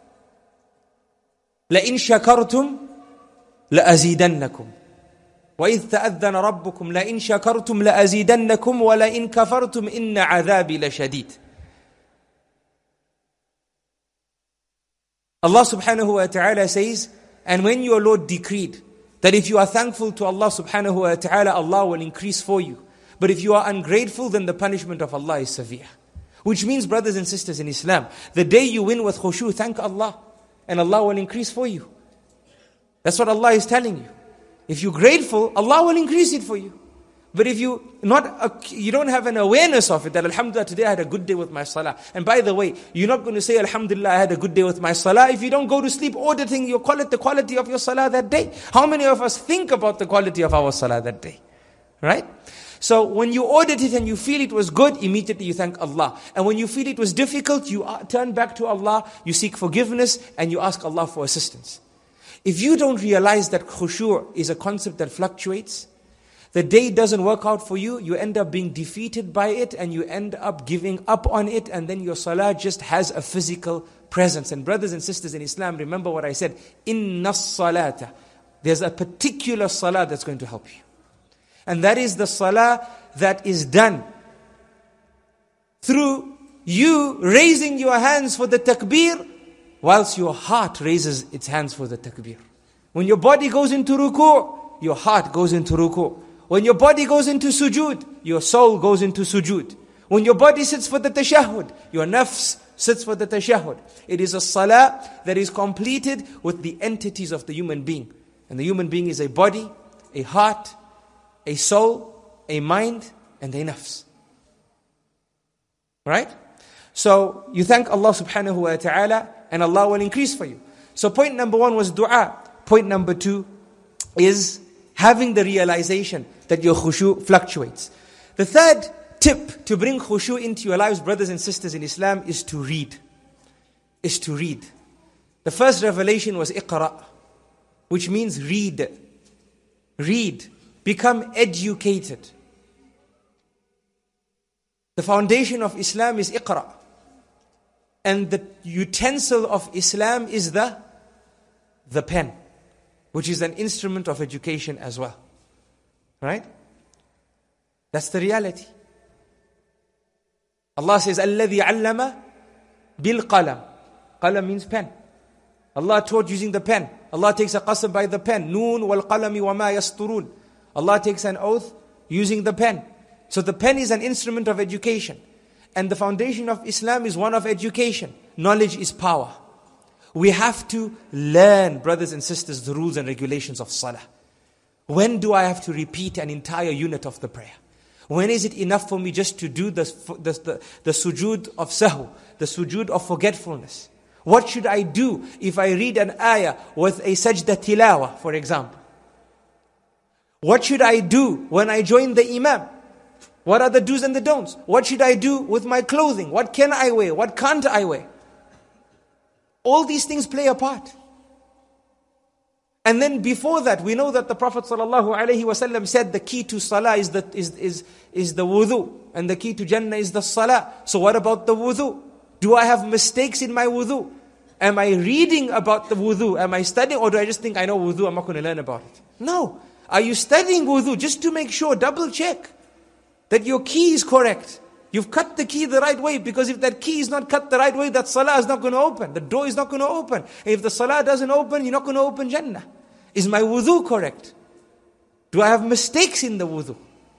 لَإِنْ شَكَرْتُمْ لأزيدنكم وإذ تأذن ربكم لئن شكرتم لأزيدنكم ولئن كفرتم إن عذابي لشديد. Allah subhanahu wa ta'ala says, and when your Lord decreed that if you are thankful to Allah subhanahu wa ta'ala, Allah will increase for you. But if you are ungrateful, then the punishment of Allah is severe. Which means, brothers and sisters in Islam, the day you win with khushu, thank Allah, and Allah will increase for you. That's what Allah is telling you. If you're grateful, Allah will increase it for you. But if you not you don't have an awareness of it, that Alhamdulillah, today I had a good day with my salah. And by the way, you're not going to say Alhamdulillah, I had a good day with my salah if you don't go to sleep auditing your quality, the quality of your salah that day. How many of us think about the quality of our salah that day? Right? So when you audit it and you feel it was good, immediately you thank Allah. And when you feel it was difficult, you turn back to Allah, you seek forgiveness, and you ask Allah for assistance. If you don't realize that khushu' is a concept that fluctuates, the day doesn't work out for you, you end up being defeated by it, and you end up giving up on it, and then your salah just has a physical presence. And brothers and sisters in Islam, remember what I said, inna salata. There's a particular salah that's going to help you. And that is the salah that is done through you raising your hands for the takbir, whilst your heart raises its hands for the takbir. When your body goes into ruku', your heart goes into ruku'. When your body goes into sujood, your soul goes into sujood. When your body sits for the tashahhud, your nafs sits for the tashahhud. It is a salah that is completed with the entities of the human being. And the human being is a body, a heart, a soul, a mind, and a nafs. Right? So you thank Allah subhanahu wa ta'ala, and Allah will increase for you. So point number one was dua. Point number two is having the realization that your khushu' fluctuates. The third tip to bring khushu' into your lives, brothers and sisters in Islam, is to read. Is to read. The first revelation was iqra', which means read. Read. Become educated. The foundation of Islam is iqra'. And the utensil of Islam is the, the pen, which is an instrument of education as well. Right? That's the reality. Allah says, الَّذِي عَلَّمَ بِالْقَلَمِ. Qalam means pen. Allah taught using the pen. Allah takes a qasam by the pen. Noon wal qalami wa ma yasturun. Allah takes an oath using the pen. So the pen is an instrument of education. And the foundation of Islam is one of education. Knowledge is power. We have to learn, brothers and sisters, the rules and regulations of salah. When do I have to repeat an entire unit of the prayer? When is it enough for me just to do the, the, the, the sujood of sahw, the sujood of forgetfulness? What should I do if I read an ayah with a sajda tilawa, for example? What should I do when I join the imam? What are the do's and the don'ts? What should I do with my clothing? What can I wear? What can't I wear? All these things play a part. And then before that, we know that the Prophet ﷺ said the key to salah is the, is, is, is the wudu. And the key to Jannah is the salah. So what about the wudu? Do I have mistakes in my wudu? Am I reading about the wudu? Am I studying? Or do I just think I know wudu, I'm not going to learn about it? No. Are you studying wudu just to make sure, double check that your key is correct? You've cut the key the right way, because if that key is not cut the right way, that salah is not going to open. The door is not going to open. And if the salah doesn't open, you're not going to open Jannah. Is my wudu correct? Do I have mistakes in the wudu?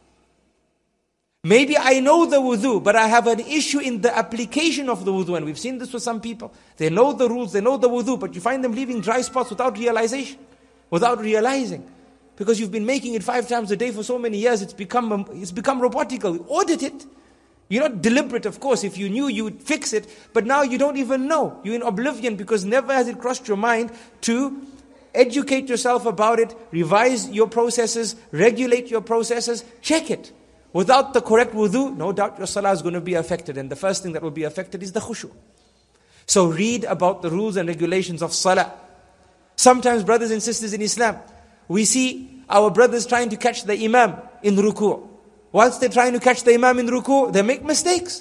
Maybe I know the wudu, but I have an issue in the application of the wudu. And we've seen this with some people. They know the rules, they know the wudu, but you find them leaving dry spots without realization, without realizing. Because you've been making it five times a day for so many years, it's become, it's become robotical. Audit it. You're not deliberate, of course. If you knew, you would fix it. But now you don't even know. You're in oblivion, because never has it crossed your mind to educate yourself about it, revise your processes, regulate your processes, check it. Without the correct wudu, no doubt your salah is going to be affected. And the first thing that will be affected is the khushu. So read about the rules and regulations of salah. Sometimes, brothers and sisters in Islam, we see our brothers trying to catch the imam in ruku'. Whilst they're trying to catch the imam in ruku', they make mistakes.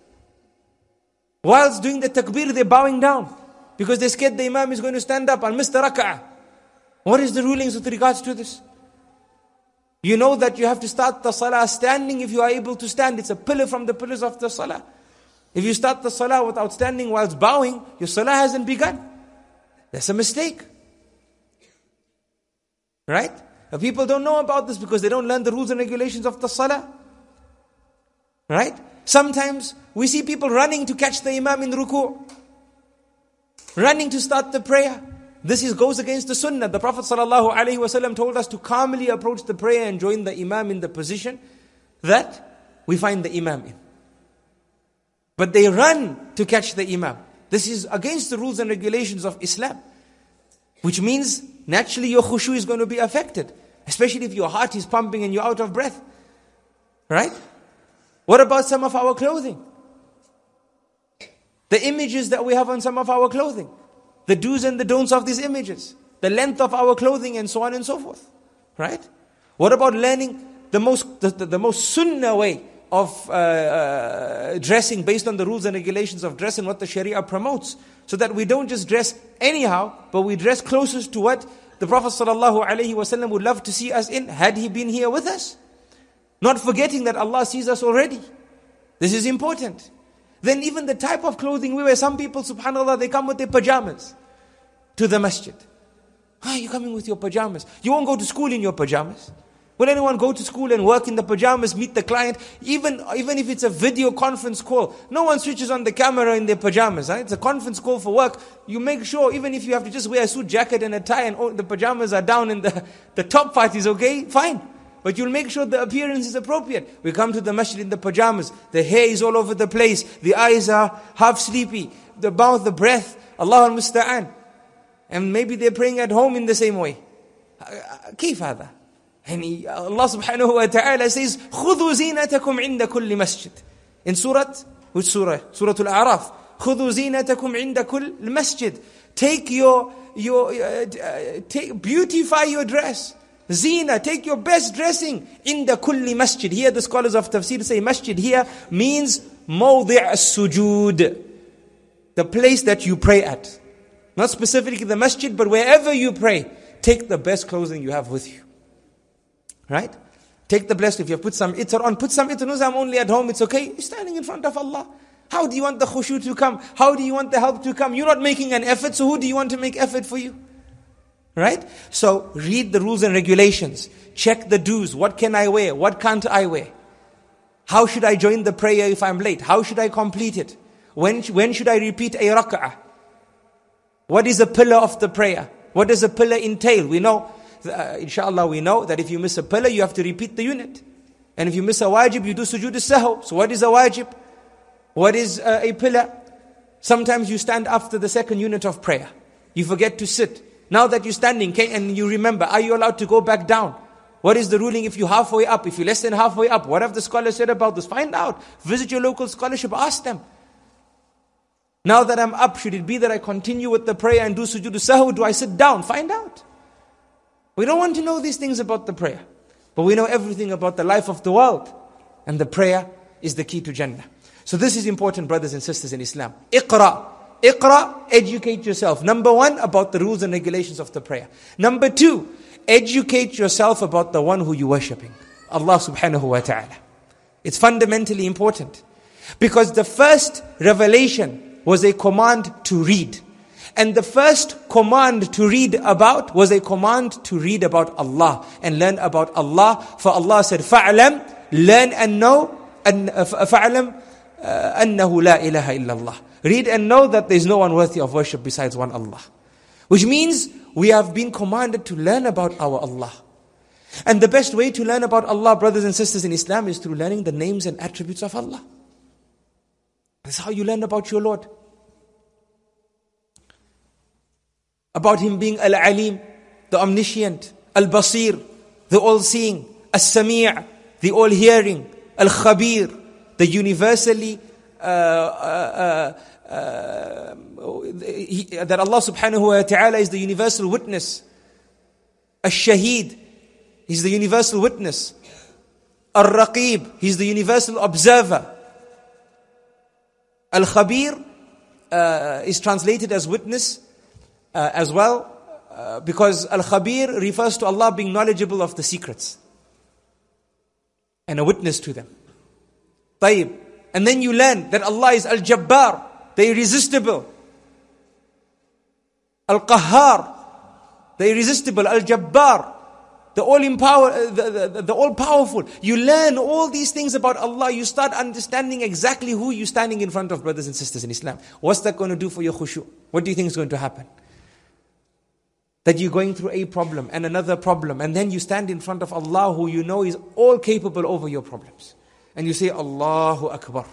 Whilst doing the takbir, they're bowing down, because they're scared the imam is going to stand up and miss the rak'ah. What is the rulings with regards to this? You know that you have to start the salah standing if you are able to stand. It's a pillar from the pillars of the salah. If you start the salah without standing whilst bowing, your salah hasn't begun. That's a mistake. Right? But people don't know about this because they don't learn the rules and regulations of the salah. Right? Sometimes we see people running to catch the imam in ruku'. Running to start the prayer. This is, goes against the sunnah. The Prophet ﷺ told us to calmly approach the prayer and join the imam in the position that we find the imam in. But they run to catch the imam. This is against the rules and regulations of Islam. Which means naturally your khushu is going to be affected. Especially if your heart is pumping and you're out of breath. Right? What about some of our clothing? The images that we have on some of our clothing. The do's and the don'ts of these images. The length of our clothing and so on and so forth. Right? What about learning the most the, the, the most sunnah way of uh, uh, dressing based on the rules and regulations of dress and what the Sharia promotes? So that we don't just dress anyhow, but we dress closest to what the Prophet ﷺ would love to see us in had he been here with us. Not forgetting that Allah sees us already. This is important. Then even the type of clothing we wear, some people, subhanAllah, they come with their pajamas to the masjid. Why are you coming with your pajamas? You won't go to school in your pajamas. Will anyone go to school and work in the pajamas, meet the client? Even, even if it's a video conference call, no one switches on the camera in their pajamas. Right? It's a conference call for work. You make sure, even if you have to just wear a suit jacket and a tie and all, the pajamas are down and the, the top part is okay, fine. But you'll make sure the appearance is appropriate. We come to the masjid in the pajamas. The hair is all over the place. The eyes are half sleepy. The mouth, the breath. Allah al-Musta'an. And maybe they're praying at home in the same way. كيف هذا? And he, Allah subhanahu wa ta'ala says, خُذُوا زِينَتَكُمْ عِنْدَ كُلِّ مَسْجِدٍ. In Surah, which Surah? Surah Al-A'raf. خُذُوا زِينَتَكُمْ عِنْدَ كُلِّ الْمَسْجِدِ. Take your, your, uh, take, beautify your dress. Zina, take your best dressing in the kulli masjid. Here the scholars of tafsir say masjid here means mawdi' as-sujud. The place that you pray at. Not specifically the masjid, but wherever you pray, take the best clothing you have with you. Right? Take the best, if you have put some itar on, put some itar. No, I'm only at home, it's okay. You're standing in front of Allah. How do you want the khushu to come? How do you want the help to come? You're not making an effort, so who do you want to make effort for you? Right? So, read the rules and regulations. Check the do's. What can I wear? What can't I wear? How should I join the prayer if I'm late? How should I complete it? When, when should I repeat a rak'ah? What is a pillar of the prayer? What does a pillar entail? We know, uh, inshallah we know that if you miss a pillar, you have to repeat the unit. And if you miss a wajib, you do sujood as-sahw. So what is a wajib? What is uh, a pillar? Sometimes you stand after the second unit of prayer. You forget to sit. Now that you're standing and you remember, are you allowed to go back down? What is the ruling if you're halfway up? If you're less than halfway up? What have the scholars said about this? Find out. Visit your local scholarship. Ask them. Now that I'm up, should it be that I continue with the prayer and do sujood sahw? Do I sit down? Find out. We don't want to know these things about the prayer. But we know everything about the life of the world. And the prayer is the key to Jannah. So this is important, brothers and sisters in Islam. Iqra. Iqra, educate yourself. Number one, about the rules and regulations of the prayer. Number two, educate yourself about the one who you're worshipping. Allah subhanahu wa ta'ala. It's fundamentally important. Because the first revelation was a command to read. And the first command to read about was a command to read about Allah and learn about Allah. For Allah said, فَعْلَمْ, learn and know, فَعْلَمْ أَنَّهُ لَا إِلَهَ إِلَّا اللَّهِ. Read and know that there is no one worthy of worship besides one Allah. Which means we have been commanded to learn about our Allah. And the best way to learn about Allah, brothers and sisters in Islam, is through learning the names and attributes of Allah. That's how you learn about your Lord. About Him being Al-Alim, the Omniscient, Al-Basir, the All-Seeing, Al-Sami', the All-Hearing, Al-Khabir, the universally uh, uh, uh, uh, he, that Allah subhanahu wa ta'ala is the universal witness. Al-Shaheed, He's the universal witness. Al-Raqib, He's the universal observer. Al-Khabir uh, is translated as witness uh, as well, uh, because Al-Khabir refers to Allah being knowledgeable of the secrets and a witness to them. Tayyib. And then you learn that Allah is Al-Jabbar, the irresistible. Al-Qahhar, the irresistible, Al-Jabbar, the all-empower, the, the, the all-powerful. You learn all these things about Allah. You start understanding exactly who you're standing in front of, brothers and sisters in Islam. What's that going to do for your khushu? What do you think is going to happen? That you're going through a problem and another problem, and then you stand in front of Allah who you know is all capable over your problems. And you say, Allahu Akbar.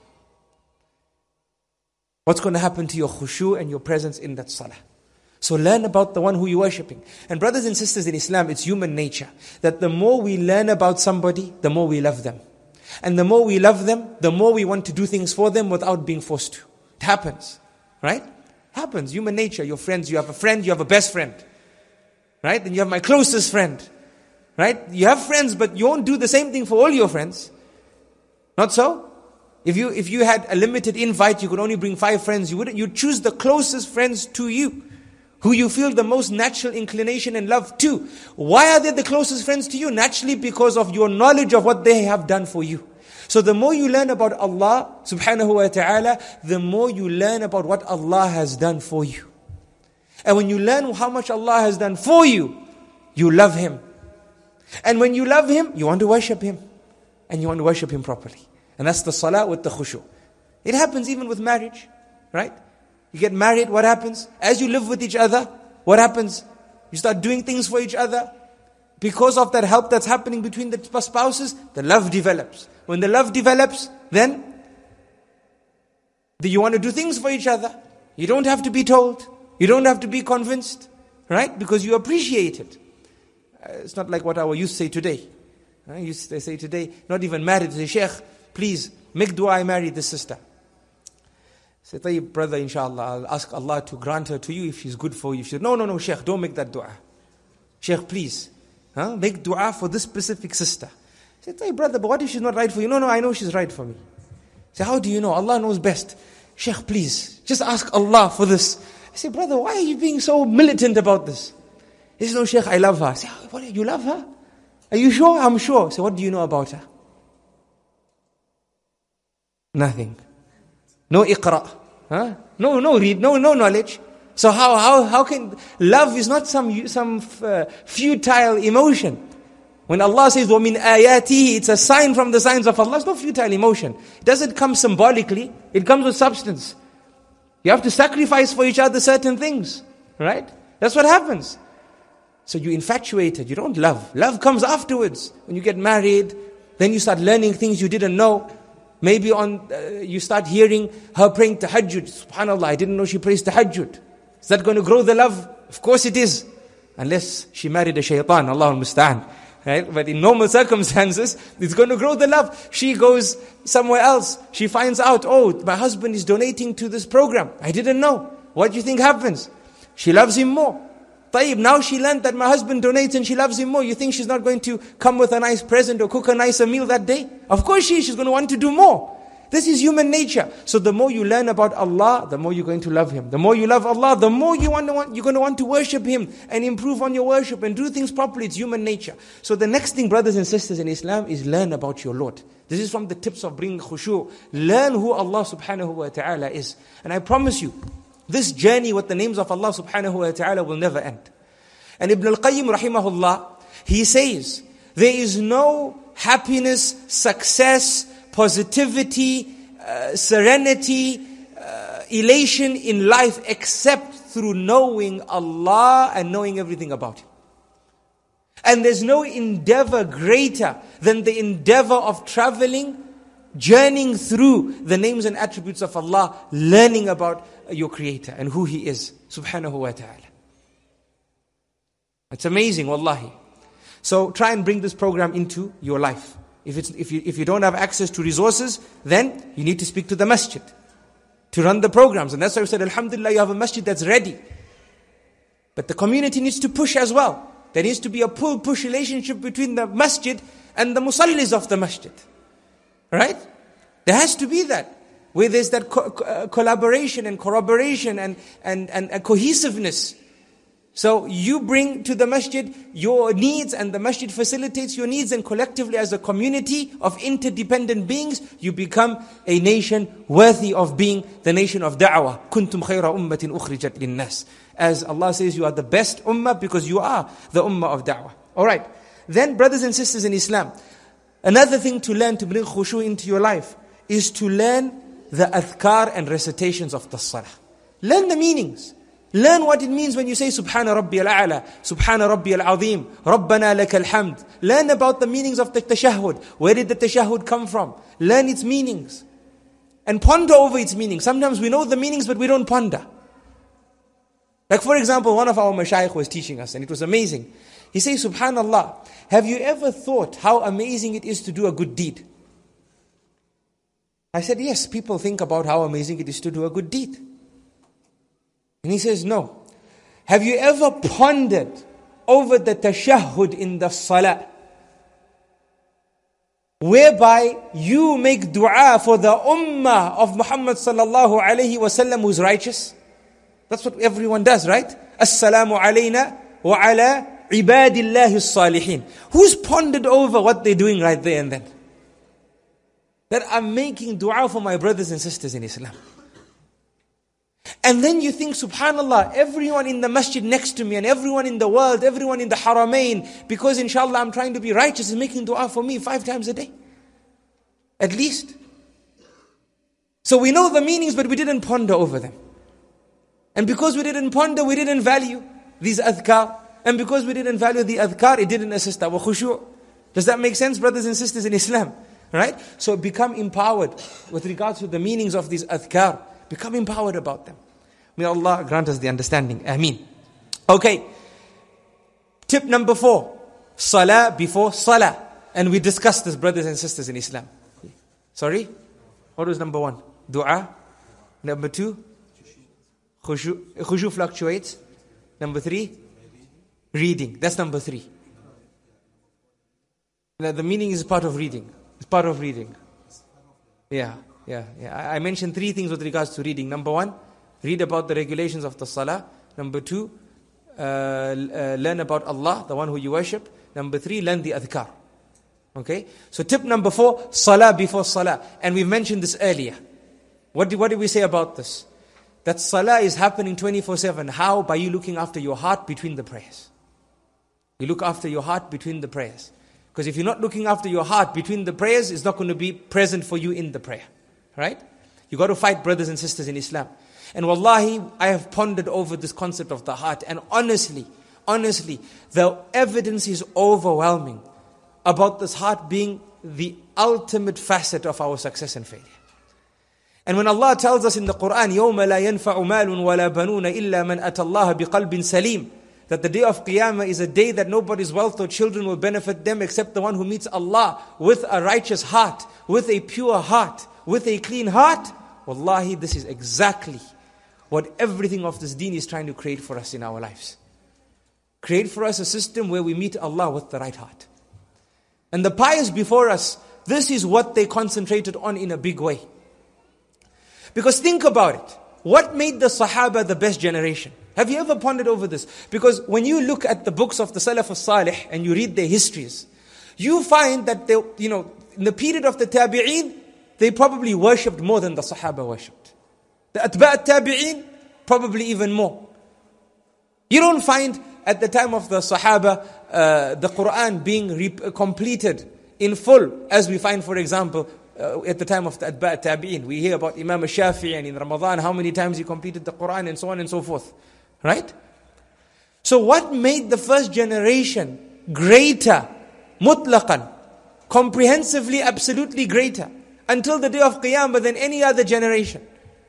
What's going to happen to your khushu and your presence in that salah? So learn about the one who you're worshipping. And brothers and sisters in Islam, it's human nature that the more we learn about somebody, the more we love them. And the more we love them, the more we want to do things for them without being forced to. It happens, right? Happens, human nature. Your friends, you have a friend, you have a best friend, right? Then you have my closest friend, right? You have friends, but you won't do the same thing for all your friends. Not so? If you if you had a limited invite, you could only bring five friends. You wouldn't. You choose the closest friends to you, who you feel the most natural inclination and love to. Why are they the closest friends to you? Naturally, because of your knowledge of what they have done for you. So the more you learn about Allah subhanahu wa ta'ala, the more you learn about what Allah has done for you. And when you learn how much Allah has done for you, you love Him. And when you love Him, you want to worship Him. And you want to worship Him properly. And that's the salah with the khushu. It happens even with marriage, right? You get married, what happens? As you live with each other, what happens? You start doing things for each other. Because of that help that's happening between the spouses, the love develops. When the love develops, then do you want to do things for each other. You don't have to be told. You don't have to be convinced, right? Because you appreciate it. Uh, it's not like what our youth say today. Uh, youth, they say today, not even married, they say, Sheikh, please, make dua I marry this sister. Say, Tayyib, brother, inshallah, I'll ask Allah to grant her to you if she's good for you. She said, no, no, no, Sheikh, don't make that dua. Sheikh, please, huh? Make dua for this specific sister. I said, Tayyib, brother, but what if she's not right for you? No, no, I know she's right for me. Say, how do you know? Allah knows best. Sheikh, please, just ask Allah for this. I say, brother, why are you being so militant about this? He says, no, Sheikh, I love her. I say, what, you love her? Are you sure? I'm sure. I say, what do you know about her? Nothing. No iqra. Huh? No, no read, no, no knowledge. So how, how, how can, love is not some, some uh, futile emotion. When Allah says, وَمِنْ آيَاتِهِ, it's a sign from the signs of Allah. It's no futile emotion. It doesn't come symbolically. It comes with substance. You have to sacrifice for each other certain things. Right? That's what happens. So you infatuated. You don't love. Love comes afterwards. When you get married, then you start learning things you didn't know. Maybe on uh, you start hearing her praying tahajjud. SubhanAllah, I didn't know she prays tahajjud. Is that going to grow the love? Of course it is. Unless she married a shaitan, Allahul Musta'an. Right? But in normal circumstances, it's going to grow the love. She goes somewhere else. She finds out, oh, my husband is donating to this program. I didn't know. What do you think happens? She loves him more. Tayyib, now she learned that my husband donates and she loves him more. You think she's not going to come with a nice present or cook a nicer meal that day? Of course she is. She's going to want to do more. This is human nature. So the more you learn about Allah, the more you're going to love Him. The more you love Allah, the more you want to want, you're going to want to worship Him and improve on your worship and do things properly. It's human nature. So the next thing, brothers and sisters in Islam, is learn about your Lord. This is from the tips of bringing khushu. Learn who Allah subhanahu wa ta'ala is. And I promise you, this journey with the names of Allah subhanahu wa ta'ala will never end. And Ibn al-Qayyim rahimahullah, he says, there is no happiness, success, positivity, uh, serenity, uh, elation in life except through knowing Allah and knowing everything about Him. And there's no endeavor greater than the endeavor of traveling, journeying through the names and attributes of Allah, learning about your Creator and who He is, subhanahu wa ta'ala. It's amazing, wallahi. So try and bring this program into your life. If it's if you if you don't have access to resources, then you need to speak to the masjid to run the programs. And that's why we said, alhamdulillah, you have a masjid that's ready. But the community needs to push as well. There needs to be a pull-push relationship between the masjid and the musallis of the masjid. Right? There has to be that. Where there's that co- co- collaboration and corroboration and, and, and, and cohesiveness. So you bring to the masjid your needs, and the masjid facilitates your needs, and collectively as a community of interdependent beings, you become a nation worthy of being the nation of da'wah. Kuntum khayra ummatin ukhrijat linnas. As Allah says, you are the best ummah because you are the ummah of da'wah. Alright. Then brothers and sisters in Islam, another thing to learn to bring khushu into your life is to learn the adhkar and recitations of the salah. Learn the meanings. Learn what it means when you say Subhana Rabbi al-A'la, Subhana Rabbi al-Azim, Rabbana laka al-hamd. Learn about the meanings of the tashahhud. Where did the tashahhud come from? Learn its meanings. And ponder over its meanings. Sometimes we know the meanings but we don't ponder. Like for example, one of our mashayikh was teaching us and it was amazing. He says, Subhanallah, have you ever thought how amazing it is to do a good deed? I said, yes, people think about how amazing it is to do a good deed. And he says, no. Have you ever pondered over the tashahhud in the salah, whereby you make dua for the ummah of Muhammad sallallahu alayhi wa sallam who's righteous? That's what everyone does, right? Assalamu alayna wa ala ibadillahi salihin. Who's pondered over what they're doing right there and then? That I'm making dua for my brothers and sisters in Islam. And then you think, subhanallah, everyone in the masjid next to me and everyone in the world, everyone in the haramain, because inshallah I'm trying to be righteous, is making dua for me five times a day. At least. So we know the meanings but we didn't ponder over them. And because we didn't ponder, we didn't value these adhkar. And because we didn't value the adhkar, it didn't assist our khushu'. Does that make sense, brothers and sisters in Islam? Right? So become empowered with regards to the meanings of these adhkar. Become empowered about them. May Allah grant us the understanding. Ameen. Okay. Tip number four. Salah before salah. And we discussed this, brothers and sisters in Islam. Sorry? What was number one? Dua. Number two? Khushu. Khushu fluctuates. Number three? Reading. That's number three. Now, the meaning is part of reading. It's part of reading. Yeah. Yeah, yeah. I mentioned three things with regards to reading. Number one, read about the regulations of the salah. Number two, uh, uh, learn about Allah, the one who you worship. Number three, learn the adhkar. Okay? So tip number four, salah before salah. And we mentioned this earlier. What did, what did we say about this? That salah is happening twenty-four seven. How? By you looking after your heart between the prayers. You look after your heart between the prayers. Because if you're not looking after your heart between the prayers, it's not going to be present for you in the prayer. Right? You got to fight, brothers and sisters in Islam. And wallahi, I have pondered over this concept of the heart. And honestly, honestly, the evidence is overwhelming about this heart being the ultimate facet of our success and failure. And when Allah tells us in the Quran, يَوْمَ لَا يَنْفَعُ مَالٌ وَلَا بَنُونَ إِلَّا مَنْ أَتَى اللَّهَ بِقَلْبٍ سَلِيمٍ, that the day of Qiyamah is a day that nobody's wealth or children will benefit them except the one who meets Allah with a righteous heart, with a pure heart, with a clean heart. Wallahi, this is exactly what everything of this deen is trying to create for us in our lives. Create for us a system where we meet Allah with the right heart. And the pious before us, this is what they concentrated on in a big way. Because think about it. What made the Sahaba the best generation? Have you ever pondered over this? Because when you look at the books of the Salaf al-Salih and you read their histories, you find that they, you know, in the period of the Tabi'een, they probably worshipped more than the Sahaba worshipped. The Atba' Tabi'een, probably even more. You don't find at the time of the Sahaba, uh, the Quran being re- completed in full, as we find, for example, uh, at the time of the Atba' Tabi'een. We hear about Imam al-Shafi'i and in Ramadan, how many times he completed the Quran and so on and so forth. Right? So what made the first generation greater, mutlaqan, comprehensively, absolutely greater, until the day of Qiyamah than any other generation?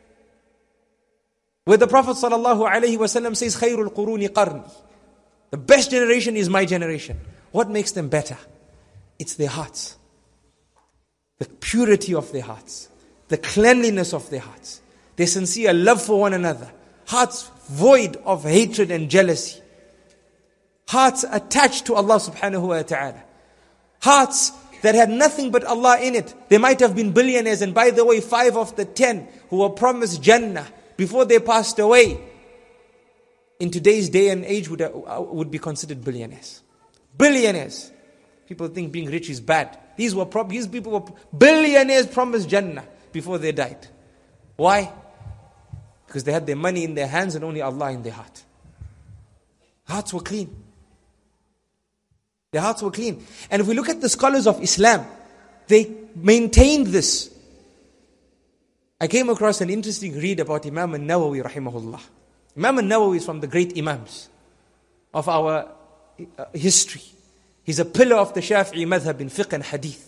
Where the Prophet ﷺ says, خَيْرُ الْقُرُونِ قَرْنِي, the best generation is my generation. What makes them better? It's their hearts. The purity of their hearts. The cleanliness of their hearts. Their sincere love for one another. Hearts void of hatred and jealousy. Hearts attached to Allah subhanahu wa ta'ala. Hearts that had nothing but Allah in it. They might have been billionaires, and by the way, five of the ten who were promised Jannah before they passed away, in today's day and age would, uh, would be considered billionaires. Billionaires. People think being rich is bad. These were prob- these people were billionaires promised Jannah before they died. Why? Because they had their money in their hands and only Allah in their heart. Hearts were clean. Their hearts were clean. And if we look at the scholars of Islam, they maintained this. I came across an interesting read about Imam al-Nawawi rahimahullah. Imam al-Nawawi is from the great Imams of our uh, history. He's a pillar of the Shafi'i madhab in fiqh and hadith.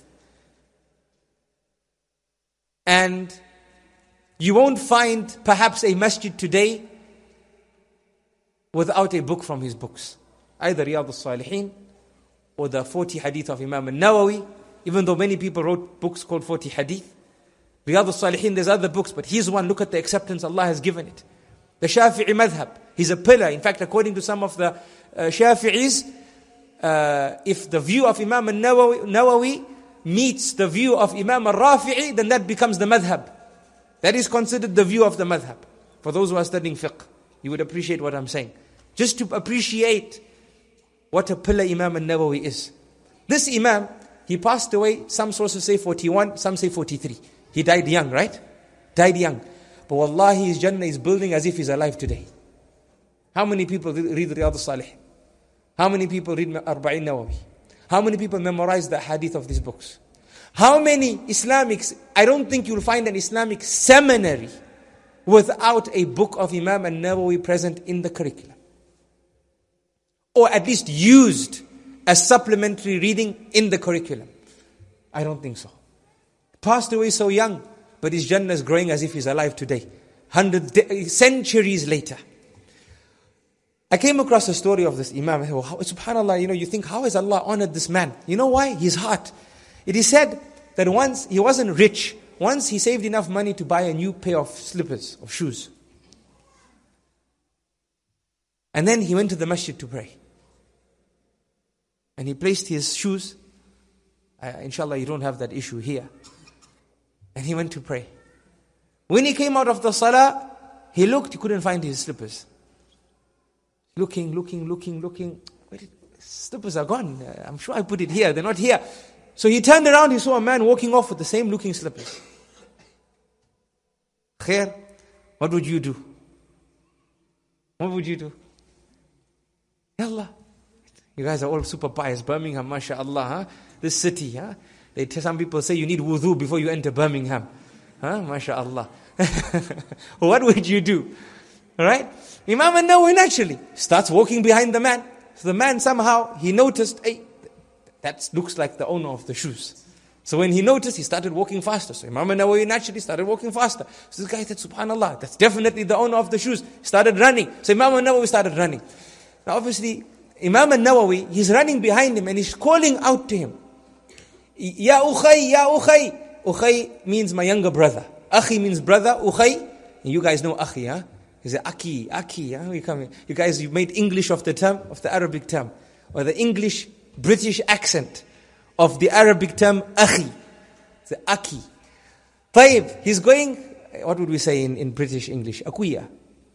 And you won't find perhaps a masjid today without a book from his books. Either Riyadh al-Salihin or the forty hadith of Imam al-Nawawi, even though many people wrote books called forty hadith. Riyadh al-Salihin, there's other books, but he's one. Look at the acceptance Allah has given it. The Shafi'i madhab, he's a pillar. In fact, according to some of the uh, Shafi'is, uh, if the view of Imam al-Nawawi Nawawi meets the view of Imam al-Rafi'i, then that becomes the madhab. That is considered the view of the madhab. For those who are studying fiqh, you would appreciate what I'm saying. Just to appreciate what a pillar Imam al-Nawawi is. This Imam, he passed away, some sources say forty-one, some say forty-three. He died young, right? Died young. But wallahi, his Jannah is building as if he's alive today. How many people read Riyadh al-Salihin? How many people read Arba'in Nawawi? How many people memorize the hadith of these books? How many Islamics, I don't think you'll find an Islamic seminary without a book of Imam al-Nawawi present in the curriculum. Or at least used as supplementary reading in the curriculum. I don't think so. Passed away so young, but his Jannah is growing as if he's alive today. Hundred de- centuries later. I came across a story of this Imam. Oh, subhanallah, you know, you think, how has Allah honored this man? You know why? His heart. It is said that once, he wasn't rich. Once he saved enough money to buy a new pair of slippers, of shoes. And then he went to the masjid to pray. And he placed his shoes. Uh, inshallah, you don't have that issue here. And he went to pray. When he came out of the salah, he looked, he couldn't find his slippers. Looking, looking, looking, looking. Wait, slippers are gone. Uh, I'm sure I put it here. They're not here. So he turned around, he saw a man walking off with the same looking slippers. Khair, what would you do? What would you do? Yallah. You guys are all super pious. Birmingham, mashallah, huh? This city, huh? They tell, some people say you need wudu before you enter Birmingham. Huh? MashaAllah. What would you do? Alright? Imam al-Nawawi naturally starts walking behind the man. So the man somehow, he noticed, hey, that looks like the owner of the shoes. So when he noticed, he started walking faster. So Imam al-Nawawi naturally started walking faster. So this guy said, subhanallah, that's definitely the owner of the shoes. Started running. So Imam al-Nawawi started running. Now obviously, Imam al-Nawawi, he's running behind him and he's calling out to him. Ya ukhay, ya ukhay. Ukhay means my younger brother. Akhi means brother. Ukhay, you guys know akhi, huh? He said aki, aki. Huh? You come, you guys, you made English of the term, of the Arabic term, or the English British accent of the Arabic term akhi. The aki. Taib, he's going. What would we say in, in British English? Akuya.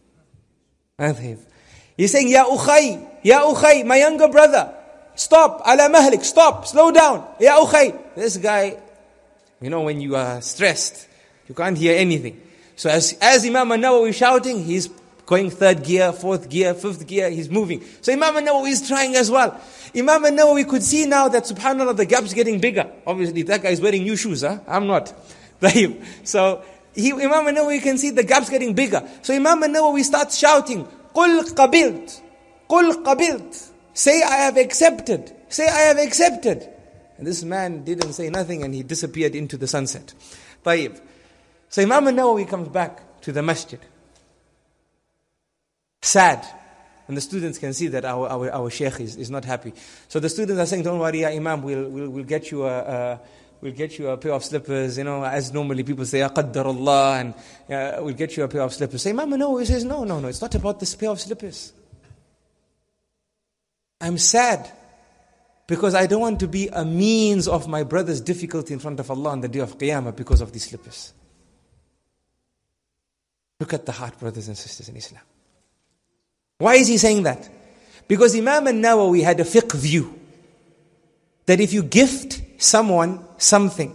He's saying ya ukhay, ya ukhay, my younger brother. Stop, ala mahlik, stop, slow down. Ya ukhay. This guy, you know, when you are stressed, you can't hear anything. So as, as Imam al-Nawawi is shouting, he's going third gear, fourth gear, fifth gear, he's moving. So Imam al-Nawawi is trying as well. Imam al-Nawawi could see now that subhanAllah, the gap's getting bigger. Obviously that guy is wearing new shoes, huh? I'm not. So he, Imam al-Nawawi can see the gap's getting bigger. So Imam al-Nawawi starts shouting, Qul qabilt, Qul qabilt. Say I have accepted. Say I have accepted. And this man didn't say nothing and he disappeared into the sunset. Tayyib. So Imam al-Nawawi comes back to the masjid. Sad. And the students can see that our our, our sheikh is, is not happy. So the students are saying, don't worry, ya Imam, we'll, we'll, we'll get you a, a we'll get you a pair of slippers, you know, as normally people say, ya qaddar Allah, and uh, we'll get you a pair of slippers. So Imam al-Nawawi says, no, no, no, it's not about this pair of slippers. I'm sad because I don't want to be a means of my brother's difficulty in front of Allah on the day of Qiyamah because of these slippers. Look at the heart, brothers and sisters in Islam. Why is he saying that? Because Imam al-Nawawi had a fiqh view that if you gift someone something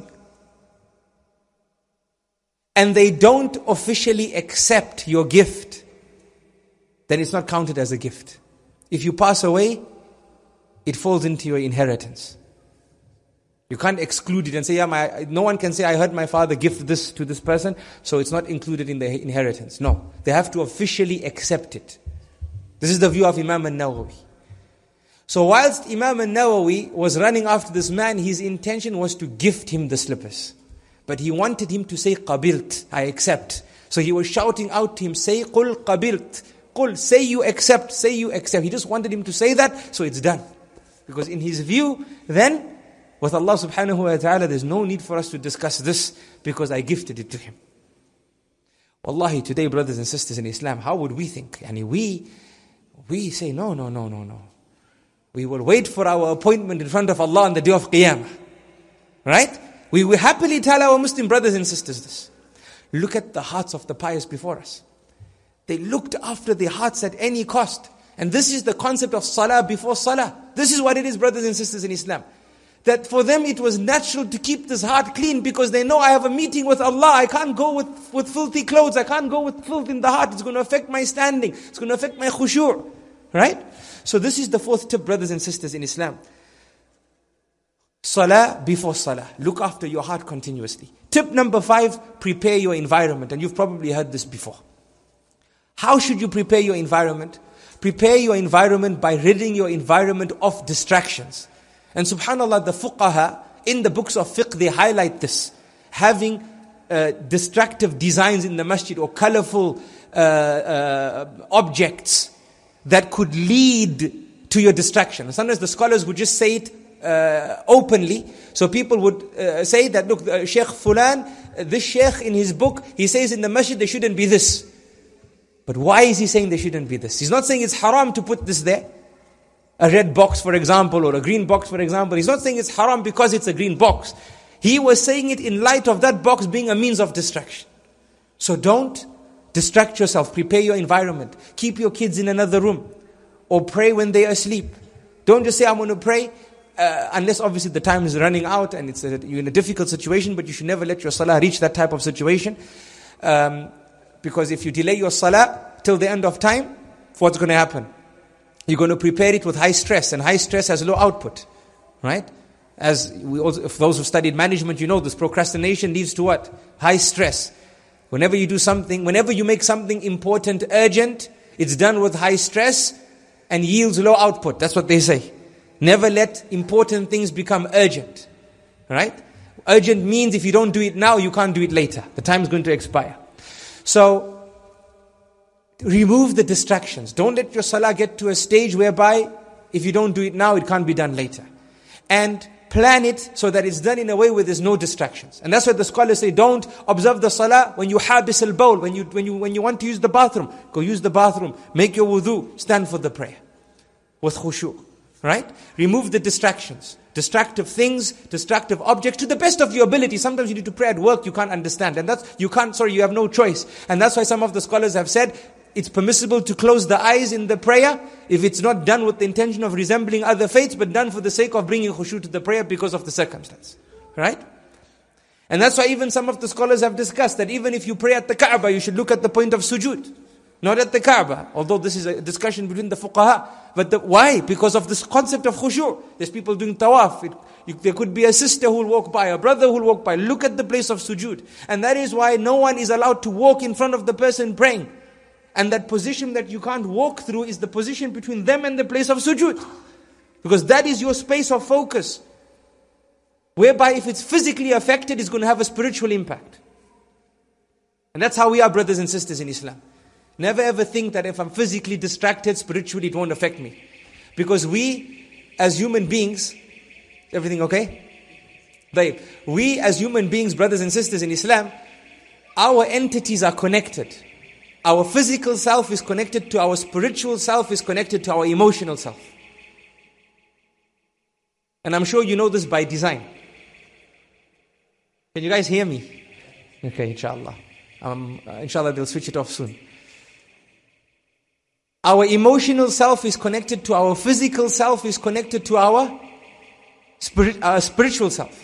and they don't officially accept your gift, then it's not counted as a gift. If you pass away, it falls into your inheritance. You can't exclude it and say, yeah, my, no one can say, I heard my father gift this to this person, so it's not included in the inheritance. No, they have to officially accept it. This is the view of Imam al-Nawawi. So whilst Imam al-Nawawi was running after this man, his intention was to gift him the slippers. But he wanted him to say, qabilt, I accept. So he was shouting out to him, say, qul qabilt. Qul, say you accept, say you accept. He just wanted him to say that, so it's done. Because in his view, then, with Allah subhanahu wa ta'ala, there's no need for us to discuss this because I gifted it to him. Wallahi, today, brothers and sisters in Islam, how would we think? Yani we, we say, no, no, no, no, no. We will wait for our appointment in front of Allah on the day of Qiyamah. Right? We will happily tell our Muslim brothers and sisters this. Look at the hearts of the pious before us. They looked after their hearts at any cost. And this is the concept of salah before salah. This is what it is, brothers and sisters in Islam. That for them it was natural to keep this heart clean because they know I have a meeting with Allah. I can't go with, with filthy clothes. I can't go with filth in the heart. It's going to affect my standing. It's going to affect my khushu'. Right? So this is the fourth tip, brothers and sisters in Islam. Salah before salah. Look after your heart continuously. Tip number five, prepare your environment. And you've probably heard this before. How should you prepare your environment? Prepare your environment by ridding your environment of distractions. And subhanAllah, the fuqaha, in the books of fiqh, they highlight this. Having uh, distractive designs in the masjid or colorful uh, uh, objects that could lead to your distraction. Sometimes the scholars would just say it uh, openly. So people would uh, say that, look, uh, Sheikh Fulan, uh, this Sheikh in his book, he says in the masjid there shouldn't be this. But why is he saying there shouldn't be this? He's not saying it's haram to put this there. A red box, for example, or a green box, for example. He's not saying it's haram because it's a green box. He was saying it in light of that box being a means of distraction. So don't distract yourself. Prepare your environment. Keep your kids in another room. Or pray when they are asleep. Don't just say, I'm going to pray. Uh, unless obviously the time is running out and it's a, you're in a difficult situation. But you should never let your salah reach that type of situation. Um, because if you delay your salah till the end of time, what's going to happen? You're going to prepare it with high stress, and high stress has low output, right? As we also, if those who studied management, you know this procrastination leads to what? High stress. Whenever you do something, whenever you make something important, urgent, it's done with high stress and yields low output. That's what they say. Never let important things become urgent, right? Urgent means if you don't do it now, you can't do it later. The time is going to expire. So, remove the distractions. Don't let your salah get to a stage whereby if you don't do it now, it can't be done later. And plan it so that it's done in a way where there's no distractions. And that's why the scholars say, don't observe the salah when you habis al-bawl, when you, when, you, when you want to use the bathroom. Go use the bathroom, make your wudu, stand for the prayer. With khushu'. Right? Remove the distractions. Distractive things, distractive objects to the best of your ability. Sometimes you need to pray at work, you can't understand. And that's, you can't, sorry, you have no choice. And that's why some of the scholars have said, it's permissible to close the eyes in the prayer if it's not done with the intention of resembling other faiths, but done for the sake of bringing khushu to the prayer because of the circumstance. Right? And that's why even some of the scholars have discussed that even if you pray at the Kaaba, you should look at the point of sujood. Not at the Kaaba. Although this is a discussion between the fuqaha. But the, why? Because of this concept of khushu'. There's people doing tawaf. It, you, there could be a sister who will walk by, a brother who will walk by. Look at the place of sujood. And that is why no one is allowed to walk in front of the person praying. And that position that you can't walk through is the position between them and the place of sujood. Because that is your space of focus. Whereby if it's physically affected, it's going to have a spiritual impact. And that's how we are, brothers and sisters in Islam. Never ever think that if I'm physically distracted, spiritually it won't affect me. Because we, as human beings, everything okay? Like, we as human beings, brothers and sisters in Islam, our entities are connected. Our physical self is connected to our spiritual self, is connected to our emotional self. And I'm sure you know this by design. Can you guys hear me? Okay, inshallah. Um, uh, inshallah they'll switch it off soon. Our emotional self is connected to our physical self, is connected to our spirit, our spiritual self.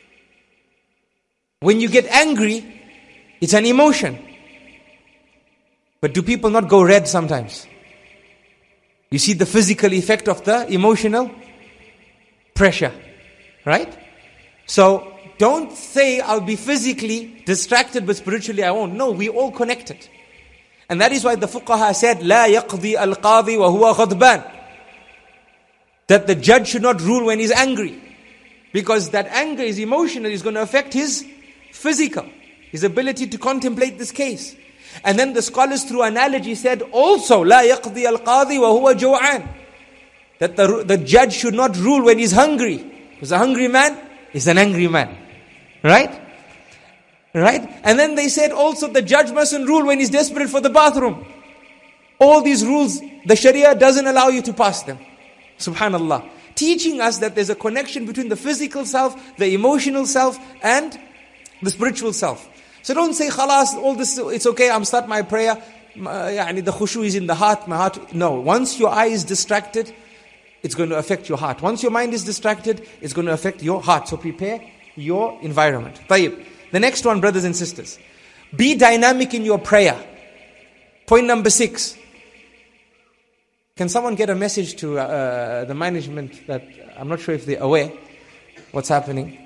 When you get angry, it's an emotion. But do people not go red sometimes? You see the physical effect of the emotional pressure, right? So don't say I'll be physically distracted but spiritually I won't. No, we all connected. And that is why the fuqaha said, لا يقضي القاضي وهو غضبان. That the judge should not rule when he's angry. Because that anger is emotional, is going to affect his physical, his ability to contemplate this case. And then the scholars through analogy said also, لا يقضي القاضي وهو جوعان. That the, the judge should not rule when he's hungry. Because a hungry man is an angry man. Right? Right? And then they said also the judge mustn't rule when he's desperate for the bathroom. All these rules, the Sharia doesn't allow you to pass them. Subhanallah. Teaching us that there's a connection between the physical self, the emotional self, and the spiritual self. So don't say, khalas, all this, it's okay, I'm start my prayer. Uh, the khushu is in the heart, my heart. No, once your eye is distracted, it's going to affect your heart. Once your mind is distracted, it's going to affect your heart. So prepare your environment. Tayyib. The next one, brothers and sisters. Be dynamic in your prayer. Point number six. Can someone get a message to uh, the management that I'm not sure if they're aware what's happening?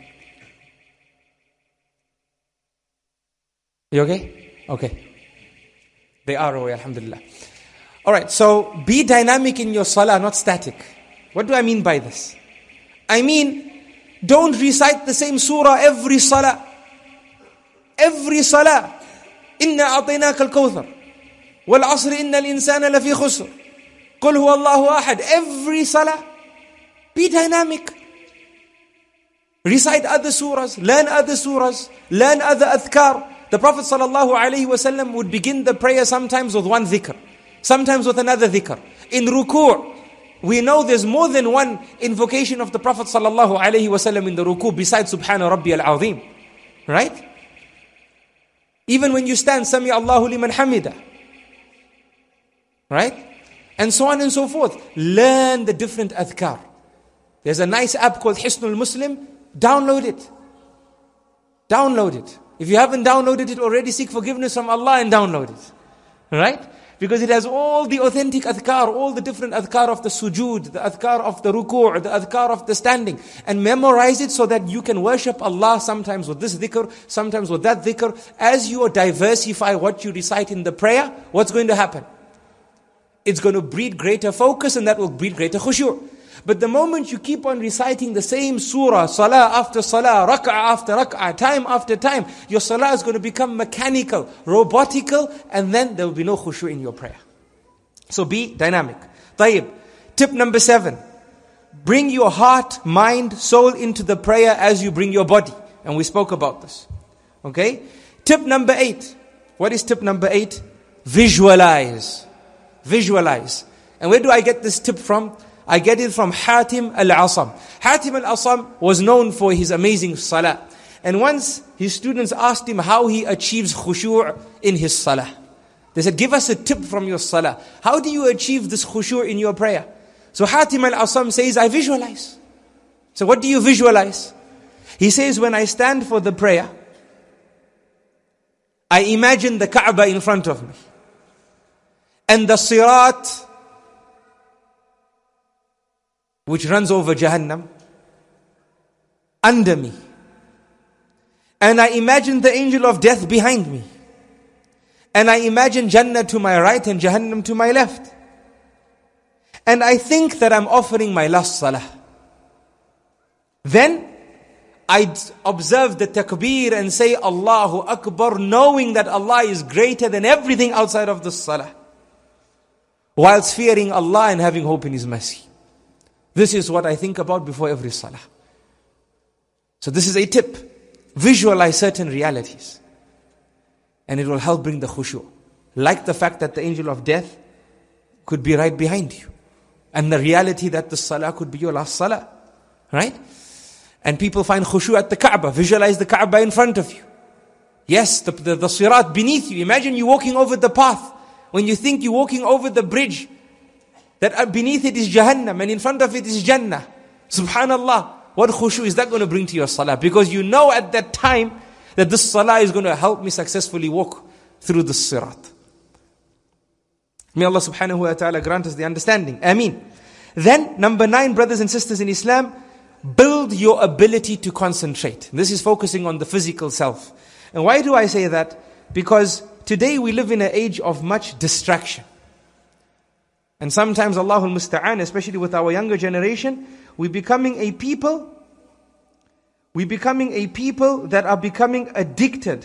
You okay? Okay. They are aware, alhamdulillah. Alright, so be dynamic in your salah, not static. What do I mean by this? I mean, don't recite the same surah every salah. Every salah. Inna a'tainaka al-kawthar. Wal asri inna al-insana lafi khusr. Qul huwa Allahu ahad. Every salah. Be dynamic. Recite other surahs. Learn other surahs. Learn other adhkar. The Prophet sallallahu alaihi wasallam would begin the prayer sometimes with one dhikr. Sometimes with another dhikr. In ruku', we know there's more than one invocation of the Prophet sallallahu alaihi wasallam in the ruku' besides Subhana Rabbi al-Azim. Right? Even when you stand, Sami Allahu liman hamida. Right? And so on and so forth. Learn the different adhkar. There's a nice app called Hisnul Muslim. Download it. Download it. If you haven't downloaded it already, seek forgiveness from Allah and download it. Right? Because it has all the authentic adhkar, all the different adhkar of the sujood, the adhkar of the ruku', the adhkar of the standing. And memorize it so that you can worship Allah sometimes with this dhikr, sometimes with that dhikr. As you diversify what you recite in the prayer, what's going to happen? It's going to breed greater focus and that will breed greater khushu'. But the moment you keep on reciting the same surah, salah after salah, rak'ah after rak'ah, time after time, your salah is going to become mechanical, robotical, and then there will be no khushu' in your prayer. So be dynamic. Tayyib. Tip number seven. Bring your heart, mind, soul into the prayer as you bring your body. And we spoke about this. Okay? Tip number eight. What is tip number eight? Visualize. Visualize. And where do I get this tip from? I get it from Hatim al-Asam. Hatim al-Asam was known for his amazing salah. And once his students asked him how he achieves khushu' in his salah. They said, give us a tip from your salah. How do you achieve this khushu' in your prayer? So Hatim al-Asam says, I visualize. So what do you visualize? He says, when I stand for the prayer, I imagine the Kaaba in front of me. And the Sirat, which runs over Jahannam, under me. And I imagine the angel of death behind me. And I imagine Jannah to my right and Jahannam to my left. And I think that I'm offering my last salah. Then I'd observe the takbir and say Allahu Akbar, knowing that Allah is greater than everything outside of the salah, whilst fearing Allah and having hope in His mercy. This is what I think about before every salah. So this is a tip. Visualize certain realities. And it will help bring the khushu'. Like the fact that the angel of death could be right behind you. And the reality that the salah could be your last salah. Right? And people find khushu' at the Kaaba. Visualize the Kaaba in front of you. Yes, the, the, the sirat beneath you. Imagine you walking over the path. When you think you're walking over the bridge, that beneath it is Jahannam and in front of it is Jannah. Subhanallah. What khushu is that going to bring to your salah? Because you know at that time that this salah is going to help me successfully walk through the sirat. May Allah subhanahu wa ta'ala grant us the understanding. Ameen. Then, number nine, brothers and sisters in Islam, build your ability to concentrate. This is focusing on the physical self. And why do I say that? Because today we live in an age of much distraction. And sometimes, Allahul Musta'an, especially with our younger generation, we're becoming a people, we're becoming a people that are becoming addicted.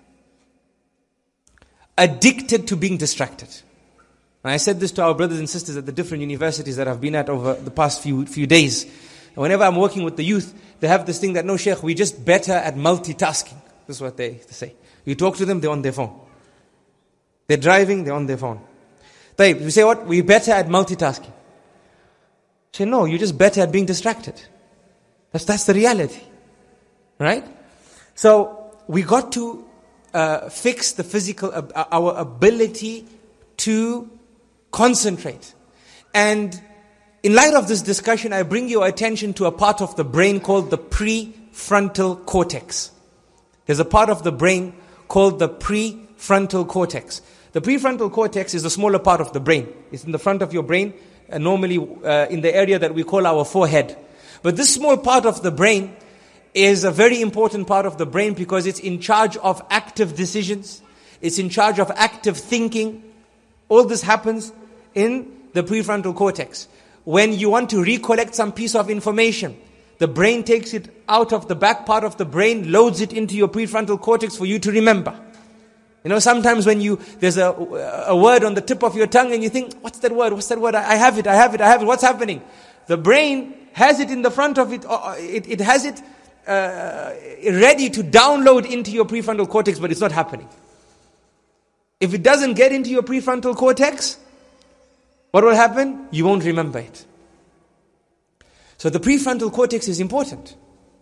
Addicted to being distracted. And I said this to our brothers and sisters at the different universities that I've been at over the past few few days. And whenever I'm working with the youth, they have this thing that, no, Sheikh, we're just better at multitasking. This is what they, they say. You talk to them, they're on their phone. They're driving, they're on their phone. Taib, you say what? We're better at multitasking. I say, no, you're just better at being distracted. That's, that's the reality. Right? So, we got to uh, fix the physical, uh, our ability to concentrate. And in light of this discussion, I bring your attention to a part of the brain called the prefrontal cortex. There's a part of the brain called the prefrontal cortex. The prefrontal cortex is the smaller part of the brain. It's in the front of your brain, uh, normally uh, in the area that we call our forehead. But this small part of the brain is a very important part of the brain because it's in charge of active decisions. It's in charge of active thinking. All this happens in the prefrontal cortex. When you want to recollect some piece of information, the brain takes it out of the back part of the brain, loads it into your prefrontal cortex for you to remember. You know, sometimes when you, there's a, a word on the tip of your tongue and you think, what's that word? What's that word? I have it, I have it, I have it. What's happening? The brain has it in the front of it, uh, it, it has it uh, ready to download into your prefrontal cortex, but it's not happening. If it doesn't get into your prefrontal cortex, what will happen? You won't remember it. So the prefrontal cortex is important.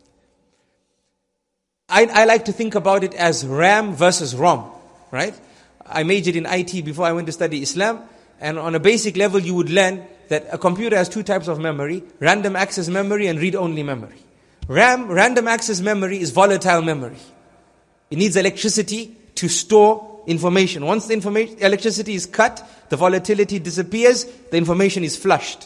I, I like to think about it as RAM versus ROM, right? I majored in I T before I went to study Islam, and on a basic level you would learn that a computer has two types of memory, random access memory and read-only memory. RAM, random access memory, is volatile memory. It needs electricity to store information. Once the information, electricity is cut, the volatility disappears, the information is flushed.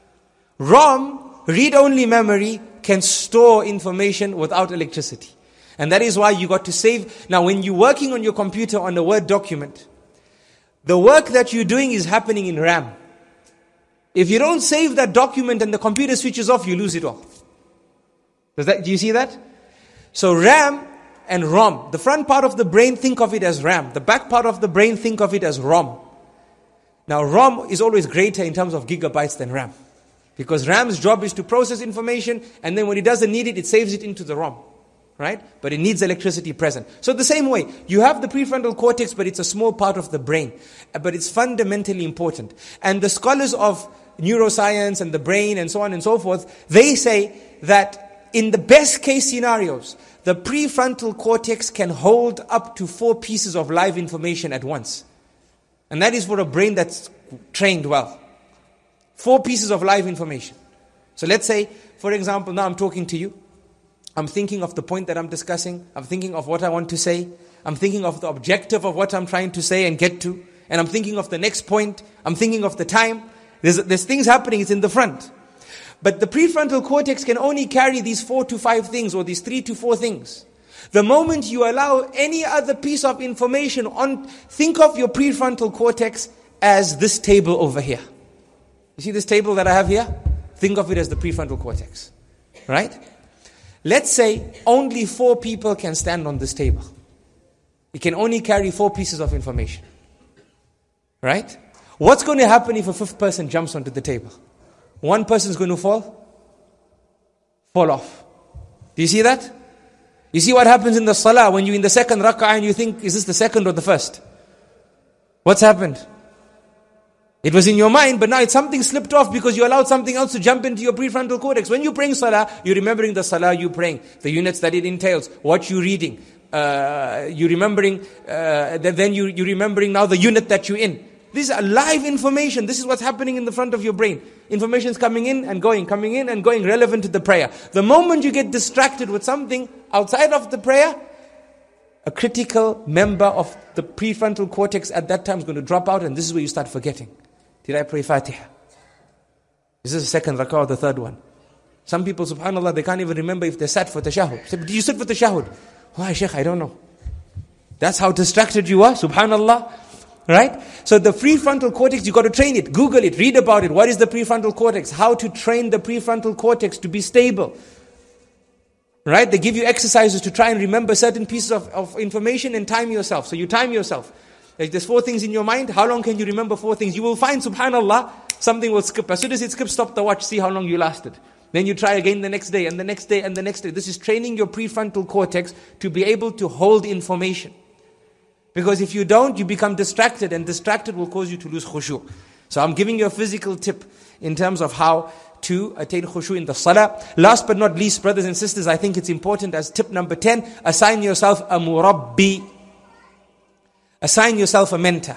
ROM, read-only memory, can store information without electricity. And that is why you got to save. Now when you're working on your computer on a Word document, the work that you're doing is happening in RAM. If you don't save that document and the computer switches off, you lose it all. Does that, do you see that? So RAM and ROM. The front part of the brain, think of it as RAM. The back part of the brain, think of it as ROM. Now ROM is always greater in terms of gigabytes than RAM. Because RAM's job is to process information, and then when it doesn't need it, it saves it into the ROM. Right? But it needs electricity present. So the same way, you have the prefrontal cortex, but it's a small part of the brain. But it's fundamentally important. And the scholars of neuroscience and the brain and so on and so forth, they say that in the best case scenarios, the prefrontal cortex can hold up to four pieces of live information at once. And that is for a brain that's trained well. Four pieces of live information. So let's say, for example, now I'm talking to you. I'm thinking of the point that I'm discussing. I'm thinking of what I want to say. I'm thinking of the objective of what I'm trying to say and get to. And I'm thinking of the next point. I'm thinking of the time. There's, there's things happening. It's in the front. But the prefrontal cortex can only carry these four to five things, or these three to four things. The moment you allow any other piece of information on, think of your prefrontal cortex as this table over here. You see this table that I have here? Think of it as the prefrontal cortex. Right? Let's say only four people can stand on this table. It can only carry four pieces of information. Right? What's going to happen if a fifth person jumps onto the table? One person's going to fall? Fall off. Do you see that? You see what happens in the salah when you're in the second rak'ah and you think, is this the second or the first? What's happened? It was in your mind, but now it's something slipped off because you allowed something else to jump into your prefrontal cortex. When you're praying salah, you're remembering the salah you're praying, the units that it entails, what you're reading. Uh, you're remembering, uh, then you, you're remembering now the unit that you're in. These are live information. This is what's happening in the front of your brain. Information is coming in and going, coming in and going, relevant to the prayer. The moment you get distracted with something outside of the prayer, a critical member of the prefrontal cortex at that time is going to drop out, and this is where you start forgetting. Did I pray Fatiha? Is this the second rak'ah or the third one? Some people, subhanAllah, they can't even remember if they sat for tashahud. Say, did you sit for tashahud? Why, Shaykh, I don't know. That's how distracted you are, subhanAllah. Right? So the prefrontal cortex, you got to train it. Google it, read about it. What is the prefrontal cortex? How to train the prefrontal cortex to be stable. Right? They give you exercises to try and remember certain pieces of, of information and time yourself. So you time yourself. Like there's four things in your mind. How long can you remember four things? You will find, subhanAllah, something will skip. As soon as it skips, stop the watch, see how long you lasted. Then you try again the next day and the next day and the next day. This is training your prefrontal cortex to be able to hold information. Because if you don't, you become distracted, and distracted will cause you to lose khushu'. So I'm giving you a physical tip in terms of how to attain khushu' in the salah. Last but not least, brothers and sisters, I think it's important as tip number ten, assign yourself a murabbi. Assign yourself a mentor.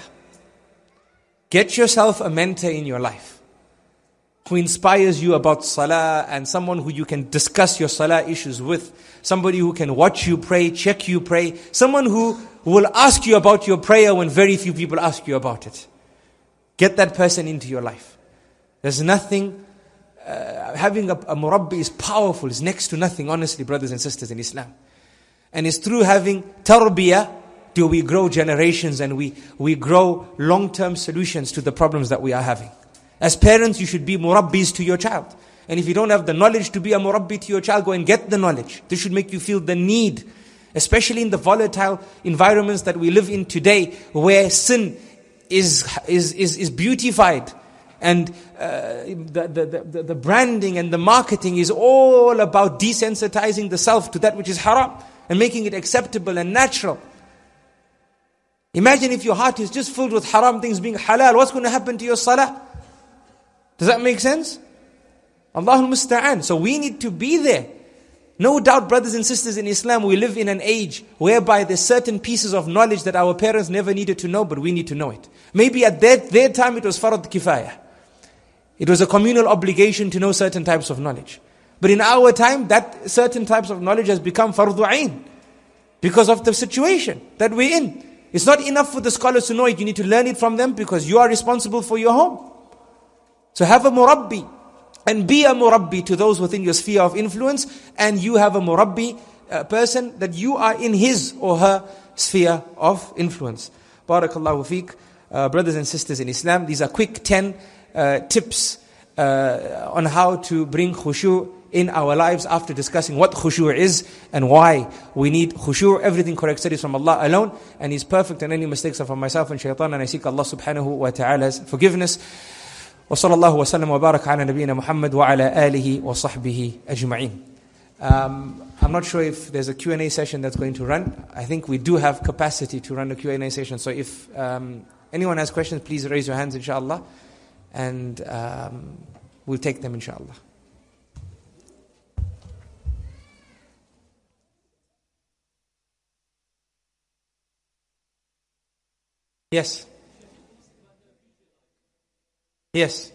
Get yourself a mentor in your life who inspires you about salah, and someone who you can discuss your salah issues with. Somebody who can watch you pray, check you pray. Someone who will ask you about your prayer when very few people ask you about it. Get that person into your life. There's nothing, uh, having a, a murabbi is powerful, is next to nothing, honestly, brothers and sisters in Islam. And it's through having tarbiyah do we grow generations, and we, we grow long-term solutions to the problems that we are having. As parents, you should be murabbis to your child. And if you don't have the knowledge to be a murabbi to your child, go and get the knowledge. This should make you feel the need, especially in the volatile environments that we live in today, where sin is is is, is beautified, and uh, the, the, the, the branding and the marketing is all about desensitizing the self to that which is haram and making it acceptable and natural. Imagine if your heart is just filled with haram things being halal. What's going to happen to your salah? Does that make sense? Allahul Musta'an. So we need to be there. No doubt, brothers and sisters in Islam, we live in an age whereby there's certain pieces of knowledge that our parents never needed to know, but we need to know it. Maybe at their, their time it was farad kifayah. It was a communal obligation to know certain types of knowledge. But in our time, that certain types of knowledge has become fardu ain because of the situation that we're in. It's not enough for the scholars to know it. You need to learn it from them because you are responsible for your home. So have a murabbi. And be a murabbi to those within your sphere of influence. And you have a murabbi, a person that you are in his or her sphere of influence. Barakallahu feek. Uh, brothers and sisters in Islam, these are quick ten uh, tips uh, on how to bring khushu' in our lives after discussing what khushu' is and why we need khushu'. Everything correct studies from Allah alone, and He's perfect, and any mistakes are from myself and shaitan, and I seek Allah subhanahu wa ta'ala's forgiveness. وصلى الله وسلم وبارك على نبينا محمد وعلى آله وصحبه أجمعين. Um, I'm not sure if there's a Q and A session that's going to run. I think we do have capacity to run a Q and A session. So if um, anyone has questions, please raise your hands, inshallah, and um, we'll take them, inshallah. Yes. Yes.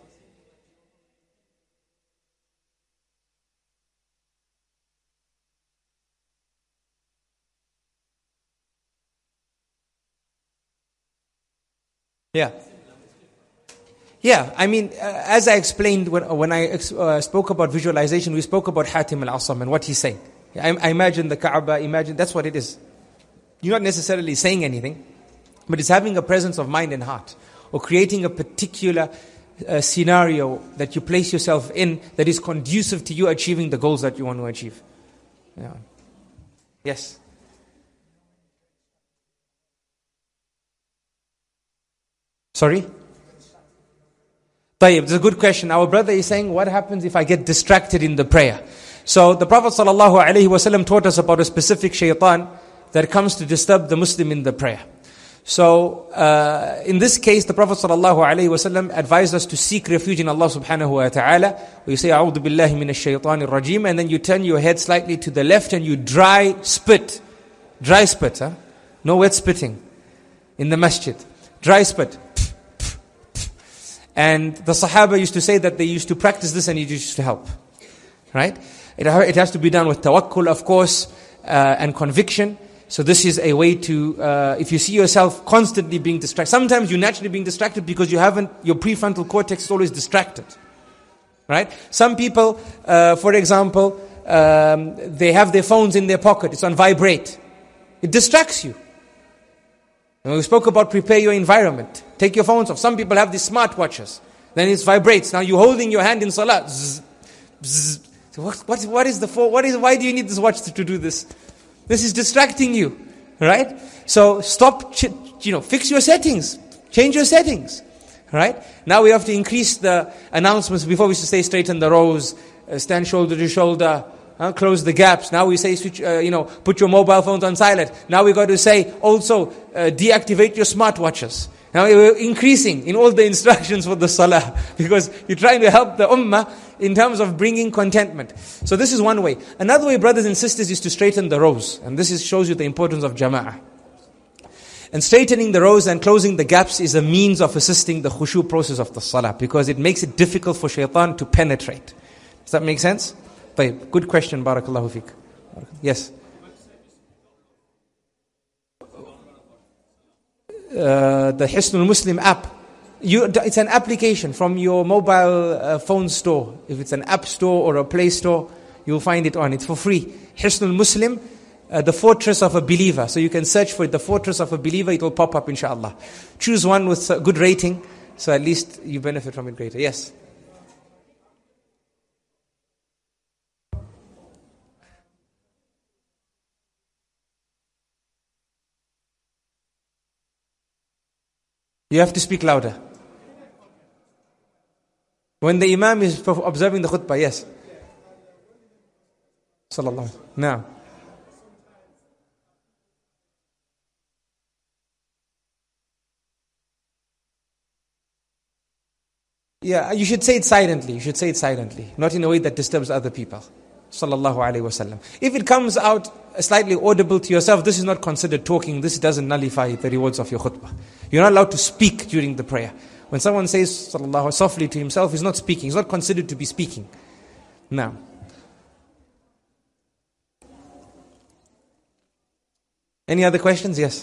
Yeah. Yeah, I mean, uh, as I explained when, when I ex- uh, spoke about visualization, we spoke about Hatim al-Asam and what he's saying. I, I imagine the Kaaba, imagine, that's what it is. You're not necessarily saying anything, but it's having a presence of mind and heart, or creating a particular uh, scenario that you place yourself in that is conducive to you achieving the goals that you want to achieve. Yeah. Yes. Sorry? Tayyib, this is a good question. Our brother is saying, what happens if I get distracted in the prayer? So the Prophet ﷺ taught us about a specific shaitan that comes to disturb the Muslim in the prayer. So, uh, in this case, the Prophet ﷺ advised us to seek refuge in Allah subhanahu wa ta'ala. You say, A'udhu billahi minash shaitanir rajim, and then you turn your head slightly to the left and you dry spit. Dry spit, huh? No wet spitting in the masjid. Dry spit. And the Sahaba used to say that they used to practice this and it used to help. Right? It, it has to be done with tawakkul, of course, uh, and conviction. So this is a way to, uh, if you see yourself constantly being distracted, sometimes you're naturally being distracted because you haven't, your prefrontal cortex is always distracted. Right? Some people, uh, for example, um, they have their phones in their pocket, it's on vibrate. It distracts you. And we spoke about prepare your environment. Take your phones off. Some people have these smartwatches. Then it vibrates. Now you're holding your hand in salah. Zzz, zzz. So what, what, what is the for? What is? Why do you need this watch to, to do this? This is distracting you, right? So stop. Ch- you know, fix your settings. Change your settings, right? Now we have to increase the announcements. Before we used to say straighten the rows, uh, stand shoulder to shoulder, uh, close the gaps. Now we say switch. Uh, you know, put your mobile phones on silent. Now we got to say also uh, deactivate your smartwatches. Now we're increasing in all the instructions for the salah because you're trying to help the ummah in terms of bringing contentment. So this is one way. Another way, brothers and sisters, is to straighten the rows. And this is, shows you the importance of jama'ah. And straightening the rows and closing the gaps is a means of assisting the khushu process of the salah because it makes it difficult for shaitan to penetrate. Does that make sense? Tayyib. Good question, barakallahu feek. Yes. Uh, the Hisnul Muslim app. You, it's an application from your mobile uh, phone store. If it's an app store or a play store, you'll find it on. It's for free. Hisnul Muslim, uh, the fortress of a believer. So you can search for it, the fortress of a believer. It will pop up, inshallah. Choose one with a good rating, so at least you benefit from it greater. Yes. You have to speak louder. When the imam is observing the khutbah, yes. Sallallahu. Now. Yeah, you should say it silently. You should say it silently. Not in a way that disturbs other people. Sallallahu alayhi wasallam. If it comes out slightly audible to yourself, this is not considered talking. This doesn't nullify the rewards of your khutbah. You're not allowed to speak during the prayer. When someone says sallallahu softly to himself, he's not speaking. He's not considered to be speaking. Now. Any other questions? Yes.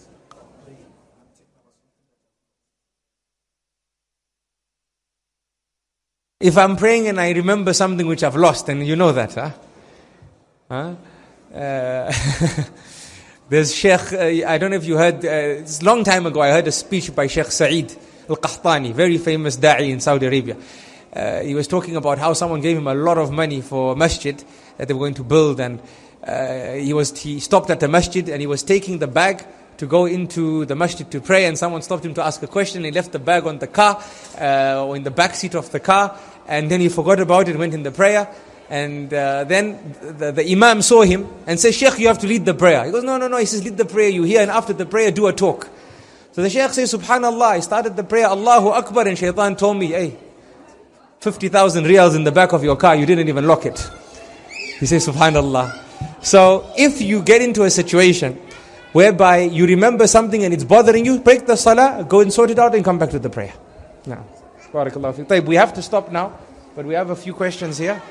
If I'm praying and I remember something which I've lost, and you know that, huh? Huh? Uh, there's Sheikh, uh, I don't know if you heard, uh, it's a long time ago, I heard a speech by Sheikh Saeed Al-Qahtani, very famous da'i in Saudi Arabia. Uh, he was talking about how someone gave him a lot of money for a masjid that they were going to build, and uh, he was he stopped at the masjid and he was taking the bag to go into the masjid to pray, and someone stopped him to ask a question. He left the bag on the car, uh, or in the back seat of the car, and then he forgot about it and went in the prayer. And uh, then the, the imam saw him and said, Sheikh, you have to lead the prayer. He goes, no, no, no. He says, lead the prayer, you hear, and after the prayer, do a talk. So the Sheikh says, Subhanallah, I started the prayer, Allahu Akbar, and shaitan told me, hey, fifty thousand riyals in the back of your car, you didn't even lock it. He says, Subhanallah. So if you get into a situation whereby you remember something and it's bothering you, break the salah, go and sort it out and come back to the prayer. Now, barakallahu fiik. We have to stop now, but we have a few questions here.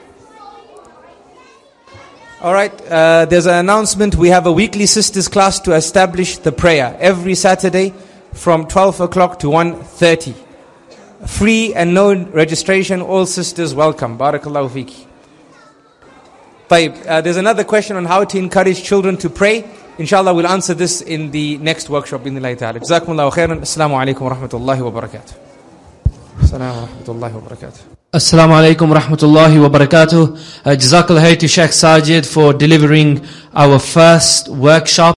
Alright, uh, there's an announcement. We have a weekly sisters class to establish the prayer every Saturday from twelve o'clock to one thirty. Free and no registration, all sisters welcome. Barakallahu fiiki. Uh, there's another question on how to encourage children to pray. Inshallah, we'll answer this in the next workshop. Bismillah ta'ala. Jazakumullahu khairan. Assalamu alaikum wa rahmatullahi wa barakatuh. Assalamu alaikum wa rahmatullahi wa barakatuh. Assalamu alaikum wa rahmatullahi wa barakatuh. Uh, Jazakallah to Sheikh Sajid for delivering our first workshop.